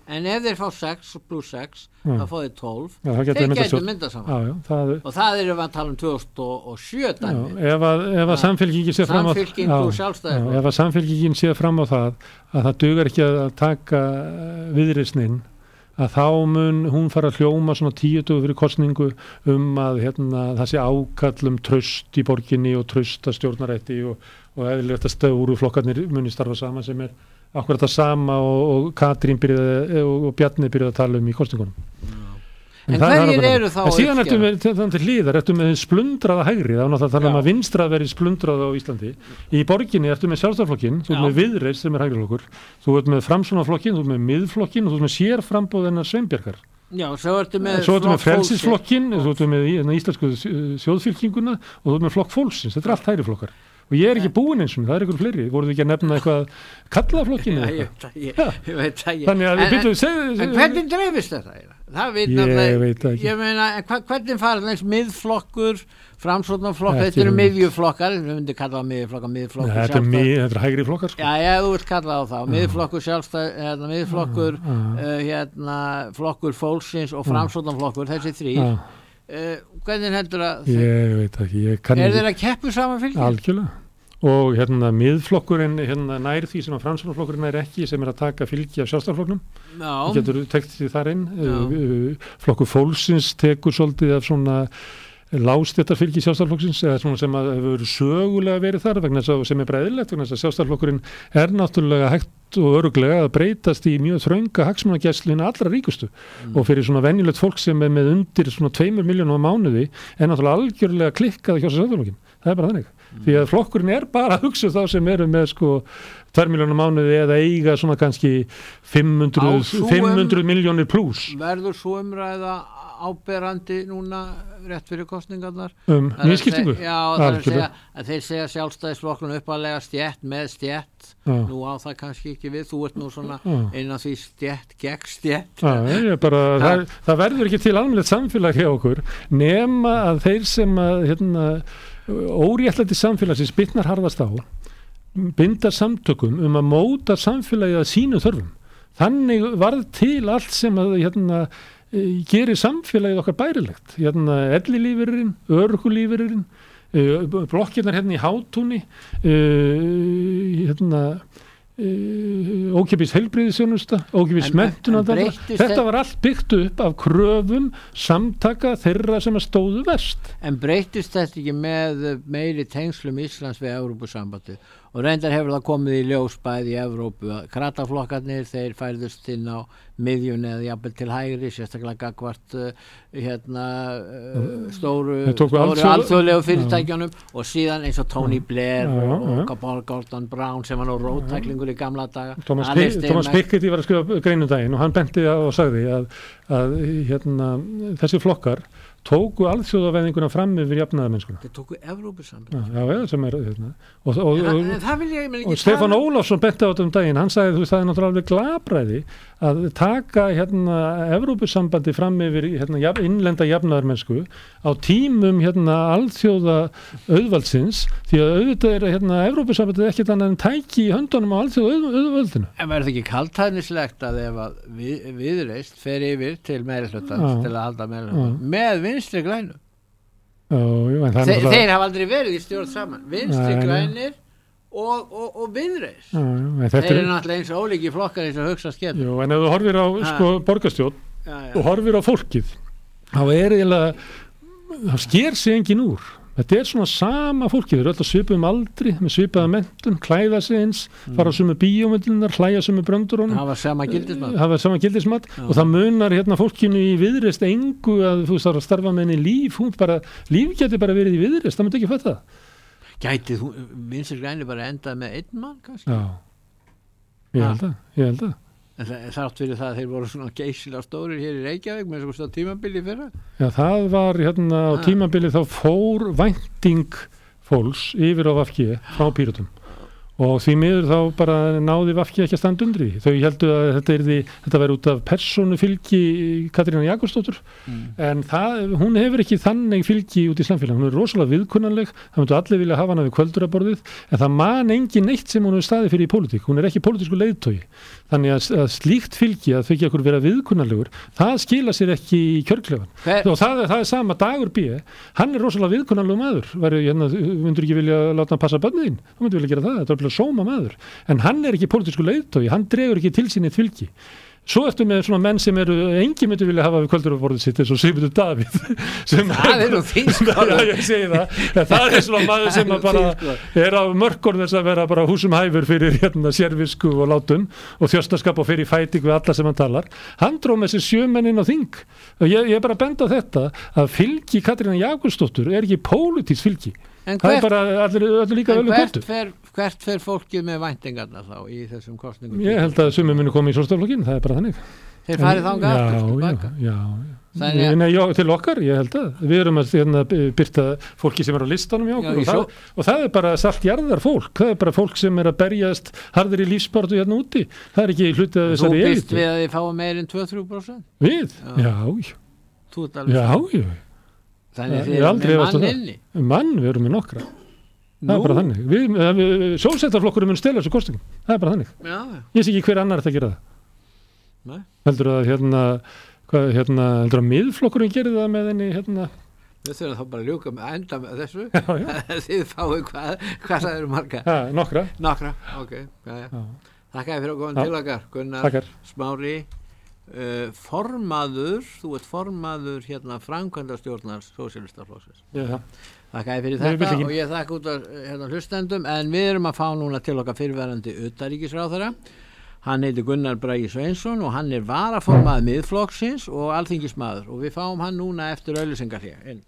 S2: en ef þeir fá sex pluss sex
S3: Já.
S2: þá fá þeir tólf
S3: Já, það
S2: þeir
S3: gætu
S2: gætu
S3: myndað
S2: mynda saman
S3: Já, já, það,
S2: og það eru við að tala um tvö þúsund og sjö dæmi
S3: já, ef að, ef að samfélkingin sé fram á
S2: Samfylking
S3: já,
S2: og Sjálfstæðisflokkur.
S3: já, ef að samfélkingin sé fram á það að það dugar ekki að taka viðreisnin að þá mun hún fara að hljóma svona tíu dögum fyrir kosningu um að hérna, það sé ákall um traust í borginni og trausta stjórnarætti og, og eðlilegt að stóru flokkarnir muni starfa saman sem er akkurat það sama og, og Katrín byrjaði og, og Bjarni byrjaði að tala um í kosningunum.
S2: En, en hverjir eru þá
S3: en síðan ertu með, þannig til hlýðar, ertu með splundraða hægri, þá er náttúrulega að tala um að vinstra veri splundraða á Íslandi. Í borginni ertu með Sjálfstæðisflokkinn, þú ert með Viðreisn sem er hægriflokkur, þú ert með Framsóknarflokkinn, þú ert með Miðflokkinn og þú ert með sérframboð hennar Sveinbjargar.
S2: Já, svo ertu með,
S3: svo ertu með Frelsisflokkinn, þú ertu með íslensku þjóðfylkinguna og þú ert með flokk fólksins, þetta er allt hægriflokkar. Og ég er ekki búinn eins og það er ykkur fleiri, voruð þið ekki að nefna eitthvað kallaflokkinu
S2: eða eitthvað? Ég, ég, ég veit það ekki.
S3: Þannig að við byrjuðum að segja...
S2: En hvernig dreifist þetta? Það veit
S3: ég veit það ekki.
S2: Ég meina, hvernig fara eins miðflokkur, framsóknarflokkur, þetta eru miðjuflokkar, við myndum kalla það miðjuflokkar, miðflokkur,
S3: þetta er, mið, þetta er hægri flokkar sko.
S2: Já, já, þú vilt kalla það á það, miðflokkur sjálfstæð, hérna, miðflokkur, uh, hérna, flokkur fólksins og framsóknarflokkur, þessi þrír. Uh, hvernig heldur að
S3: ég veit ekki
S2: er þeir að keppu saman fylgir?
S3: Algjörlega og hérna miðflokkurinn hérna nær því sem að Framsóknarflokkurinn er ekki sem er að taka fylgi af Sjálfstæðisflokknum það getur tekt því þar inn uh, flokkur fólksins tekur svolítið af svona lágstéttarfylgi Sjálfstæðisflokksins eða svona sem að hefur sögulega verið þar vegna sem er breiðilegt vegna þess að Sjálfstæðisflokkurinn er náttúrulega hægt og öruglega að breytast í mjög þrönga hagsmunagæsluna allra ríkustu mm. og fyrir svona venjulegt fólk sem er með undir svona tveimur miljónum á mánuði er náttúrulega algjörlega klikkað hjá Sjálfstæðisflokkin, það er bara þannig mm. því að flokkurinn er bara að hugsa þá sem eru með sko tvær miljónum á mánuði eða eiga svona kannski fimm hundruð miljónir pluss.
S2: Verður svo umræða áberandi núna rétt fyrir kostningarnar
S3: um nýskiptingu?
S2: Já, það er að segja að þeir segja Sjálfstæðisflokkun uppalega stjætt með stjætt nú á það kannski ekki við, þú ert nú svona eina því stjætt gegn stjætt
S3: Já, bara, það, það verður ekki til almennilegt samfélag hjá okkur nema að þeir sem að hérna, óréttlæti samfélagsins bitnar harðast á binda samtökum um að móta samfélagið að sínu þörfum þannig varð til allt sem að hérna gerir samfélagið okkar bærilegt hérna ellilífeyririnn, örorkulífeyririnn uh, blokkirnar hérna í Hátúni uh, hérna uh, ókeypis heilbrigðisþjónusta ókeypis menntunardaga þetta var allt byggt upp af kröfum samtaka þeirra sem að stóðu verst.
S2: En breytist þetta ekki með meiri tengslum Íslands við Evrópusambandið og reyndar hefur það komið í ljós bæði í Evrópu að krataflokkarnir þeir færðust inn á miðjunni eða jafnvel til hægri sérstaklega gagvart uh, hérna uh, stóru, stóru alþjóðlegu fyrirtækjunum ja. Og síðan eins og Tony Blair ja, ja, og, og Gordon Brown sem var nú róttæklingur í gamla daga
S3: Thomas, Thomas Piketty var að skrifa greinundaginn og hann benti og sagði að, að hérna, þessi flokkar tóku alþjóðavæðinguna fram yfir jafnaðarmennskuna.
S2: Þeir tóku Evrópusamband.
S3: Já, já, sem er hérna. Og, og,
S2: ja,
S3: og,
S2: það vil ég, ég
S3: og Stefán tala... Ólafsson benti á þetta um daginn, hann sagði þú veist það er náttúrulega alveg glabræði að taka hérna Evrópusambandi fram yfir hérna, jaf, innlenda jafnaðarmennsku á tímum hérna alþjóða auðvaldsins því að auðvitað er hérna Evrópusambandið ekkert annað en tæki í höndunum á alþjóða auðvaldinu.
S2: En verður ekki kaltæðnislegt að ef að við, viðreist fer yfir til meirihlutans til að halda meirihlutans með vinstri grænu
S3: Ó, jú,
S2: Þe, alltaf... þeir hafa aldrei verið í stjórn saman vinstri Æ, grænir og, og, og viðreis þeir eru náttúrulega eins og ólíki flokkar eins og hugsa skemmt
S3: en ef þú horfir á sko, borgarstjórn já, já. og horfir á fólkið þá er eiginlega þá sker sig engin úr þetta er svona sama fólkið, þeir eru alltaf svipum aldri með svipaða menntun, klæða sig eins mm. fara á sumu bíómyndunar, hlæja sumu bröndurónum
S2: hafa sama gildismat,
S3: hafa sama gildismat og það munar hérna fólkinu í viðreist engu að þú þarf að starfa með henni líf hún bara, líf geti bara verið í viðreist það myndi ekki fatta það
S2: Gæti þú, Vinstri græni bara endað með einn mann kannski?
S3: Já, ég held að, ég held að
S2: En þátt fyrir það að þeir voru svona geysilega stórir hér í Reykjavík með svona tímabili fyrra?
S3: Já, það var hérna á tímabili þá fór vænting fólks yfir á V G frá Pírötum og því miður þá bara náði V G ekki að standa undri. Þau heldur að þetta, yrði, þetta væri út af persónu fylgi Katrínar Jakobsdóttur mm. en það, hún hefur ekki þannig fylgi út í samfélaginu. Hún er rosalega viðkunnanleg, það myndu allir vilja hafa hana við kvölduraborðið, en það man engin neitt sem hún hefur staðið fyrir í pólitík. Hún er ekki pólitísku leiðtogi. Þannig að, að slíkt fylgi að þau ekki okkur vera viðkunnanlegur, það skila sér ekki í kjörklefan. Og það, það er sama Dagur B. Hann er rosalega viðkunnanlegur maður. Væri, hérna, myndur ekki vilja láta hann passa börnin? Þú myndur vilja gera það, þetta er sóma maður, en hann er ekki pólitísku leiðtogi, hann dregur ekki til sín eitt fylgi. Svo ertu með svona menn sem eru engi myndu vilja hafa við kvölduraborðið sitt eins og Sigmundur Davíð sem
S2: það er nú þín skoðun.
S3: Já, ég segi það, en það er svona maður sem að bara er á mörkur þess að vera bara húsum hæfur fyrir hérna sérvisku og látum og þjóstaskap og fyrir fæting við alla sem hann talar. Hann dró með sér sjömennin á þing og ég, ég er bara að benda á þetta að fylgi Katrínar Jakobsdóttur er ekki pólitískt fylgi.
S2: En
S3: það
S2: hvert,
S3: er bara allir, allir líka vel um
S2: hvert fer, hvert fer fólkið með væntingarna þá í þessum kostningum?
S3: Ég held að sumir muni koma í sjálfstæðisflokkinn, það er bara þannig.
S2: Þeir farið þangað aftur
S3: til
S2: baka?
S3: Já, já, já. Nei, já, til okkar, ég held að. Við erum að hérna, byrta fólki sem er á listanum hjá okkur já, og, það, og það er bara saltjarðar fólk, það er bara fólk sem er að berjast harður í lífsbaráttu hérna úti. Það er ekki hluti að þessari elitu.
S2: Þú byrst við að þið fáum meir en tvö til þrjú prósent?
S3: Við? Já, já.
S2: Þú ert alveg
S3: já, já.
S2: Þannig þið erum með mann inni?
S3: Mann, við erum með nokkra. Það er bara þannig. Við, við, sólsettarflokkurinn mun stela þessu kostingum. Það er bara þannig.
S2: Já.
S3: Ég sé ekki hver annar þetta að gera það.
S2: Nei.
S3: Heldur að hérna, hvað, hérna, heldur að miðflokkurinn gerir það með henni, hérna.
S2: Við þurfum þá bara að ljúka með enda með þessu.
S3: Já, já.
S2: Þið fáið hvað, hvað það eru marga?
S3: Já, nokkra.
S2: Nokkra, ok. Já, já. Já. Þakka fyrir að koma til okkar, Gunnar
S3: Takkar.
S2: Smári. Uh, formaður, þú ert formaður hérna framkvæmdastjórnar Sósíalistaflokksins.
S3: Já.
S2: Þakka fyrir þetta og ég þakka út af hérna, hlustendum en við erum að fá núna til okkar fyrirverandi utanríkisráðherra. Hann heitir Gunnar Bragi Sveinsson og hann er varaformaður Miðflokksins og alþingismaður og við fáum hann núna eftir auglýsingahlé.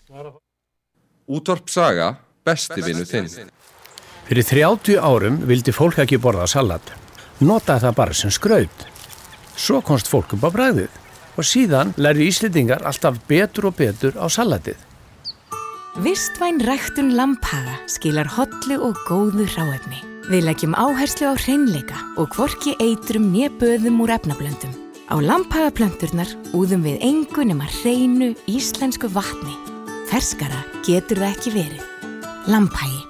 S4: Útvarp Saga, besti vinur þinn.
S12: Fyrir þrjátíu árum vildi fólk ekki borða salat. Notaði það bara sem skraut. Svo komst fólk upp á bragðið og síðan lærðu Íslendingar alltaf betur og betur á salatið.
S6: Vistvæn ræktun Lambhaga skilar hollu og góðu hráefni. Við leggjum áherslu á hreinleika og hvorki eitrum né böðum úr efnablöndum. Á Lambhaga plönturnar úðum við engu nema hreinu íslensku vatni. Ferskara getur það ekki verið. Lambhagi.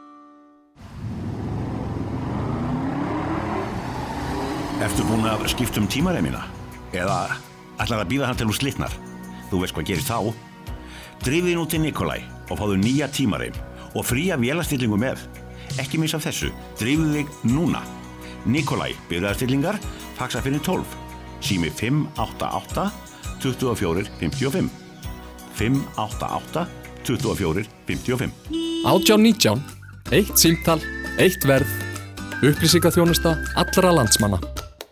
S13: Ertu búin að skipta um tímareimina? Eða ætlar að bíða hann til hún slitnar? Þú veist hvað gerist þá? Drifið inn út til Nikolai og fáðu nýja tímareim og fría vélastillingu með. Ekki missa af þessu, drifið þig núna. Nikolai, bifreiðastillingar, faxa fyrir tólf. Sími fimm átta átta, tvö fjögur fimm fimm. fimm átta átta, tvö fjögur fimm fimm.
S14: átján nítján, eitt símtal, eitt verð, upplýsingaþjónusta allra landsmanna.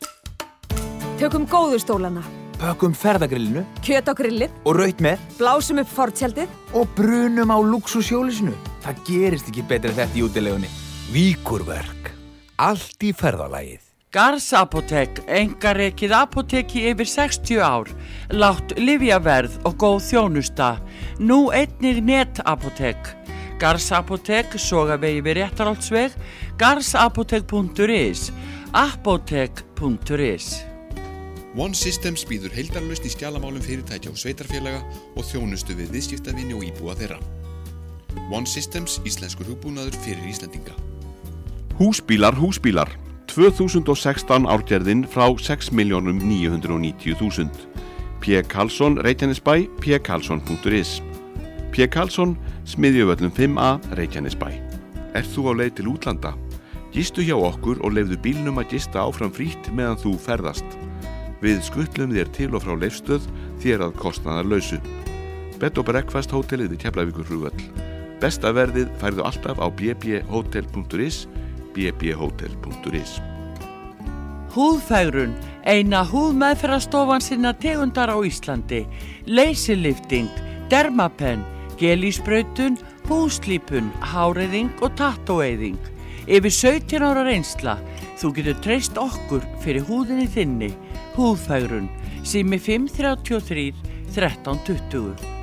S15: Tökum góðu stólana.
S16: Pökkum ferðagrillinu.
S15: Kjöt á grillið.
S16: Og raut með.
S15: Blásum upp fortjaldið.
S16: Og brunum á luxushjólisinu. Það gerist ekki betur en þetta í útilegunni.
S17: Víkurverk. Allt í ferðalagið.
S10: Garðs Apótek, einkarekið apóteki yfir sextíu ár. Lágt lyfjaverð og góð þjónusta. Nú einnig netapótek. Garðs Apótek, Sogavegi við Réttarholtsveg, garðsapótek punktur is, apótek punktur is.
S9: One Systems býður heildarlausn í skjalamálum fyrirtækja og sveitarfélaga og þjónustu við viðskiptavini og íbúa þeirra. One Systems, íslenskur hugbúnaður fyrir Íslendinga. Húsbílar, húsbílar. tvö þúsund og sextán árgerðin frá sex milljónum níu hundruð og níutíu þúsund. P. Karlsson, Reykjanesbæ, p karlsson punktur is. P. Karlsson, Smiðjuvöllum fimm A, Reykjanesbæ. Ert þú á leið til útlanda? Gistu hjá okkur og leyfðu bílnum að gista áfram frítt meðan þú ferðast. Við skuttlum þér til og frá Leifsstöð þér að kostnaðarlausu. Bed og Breakfast hótelið við Keflavíkurflugvöll. Besta verðið færðu alltaf á b b hotel punktur is, b b hotel punktur is.
S10: Húðfegrun, eina húðmeðferðarstofan sinna tegundar á Íslandi. Leysilifting, dermapen, gelísbrautun, húðslípun, háreiðing og tattóeiðing. Yfir sautján ára reynsla, þú getur treyst okkur fyrir húðinni þinni. Húðfegrun, sími fimm þrjátíu og þrjú þrettán tuttugu.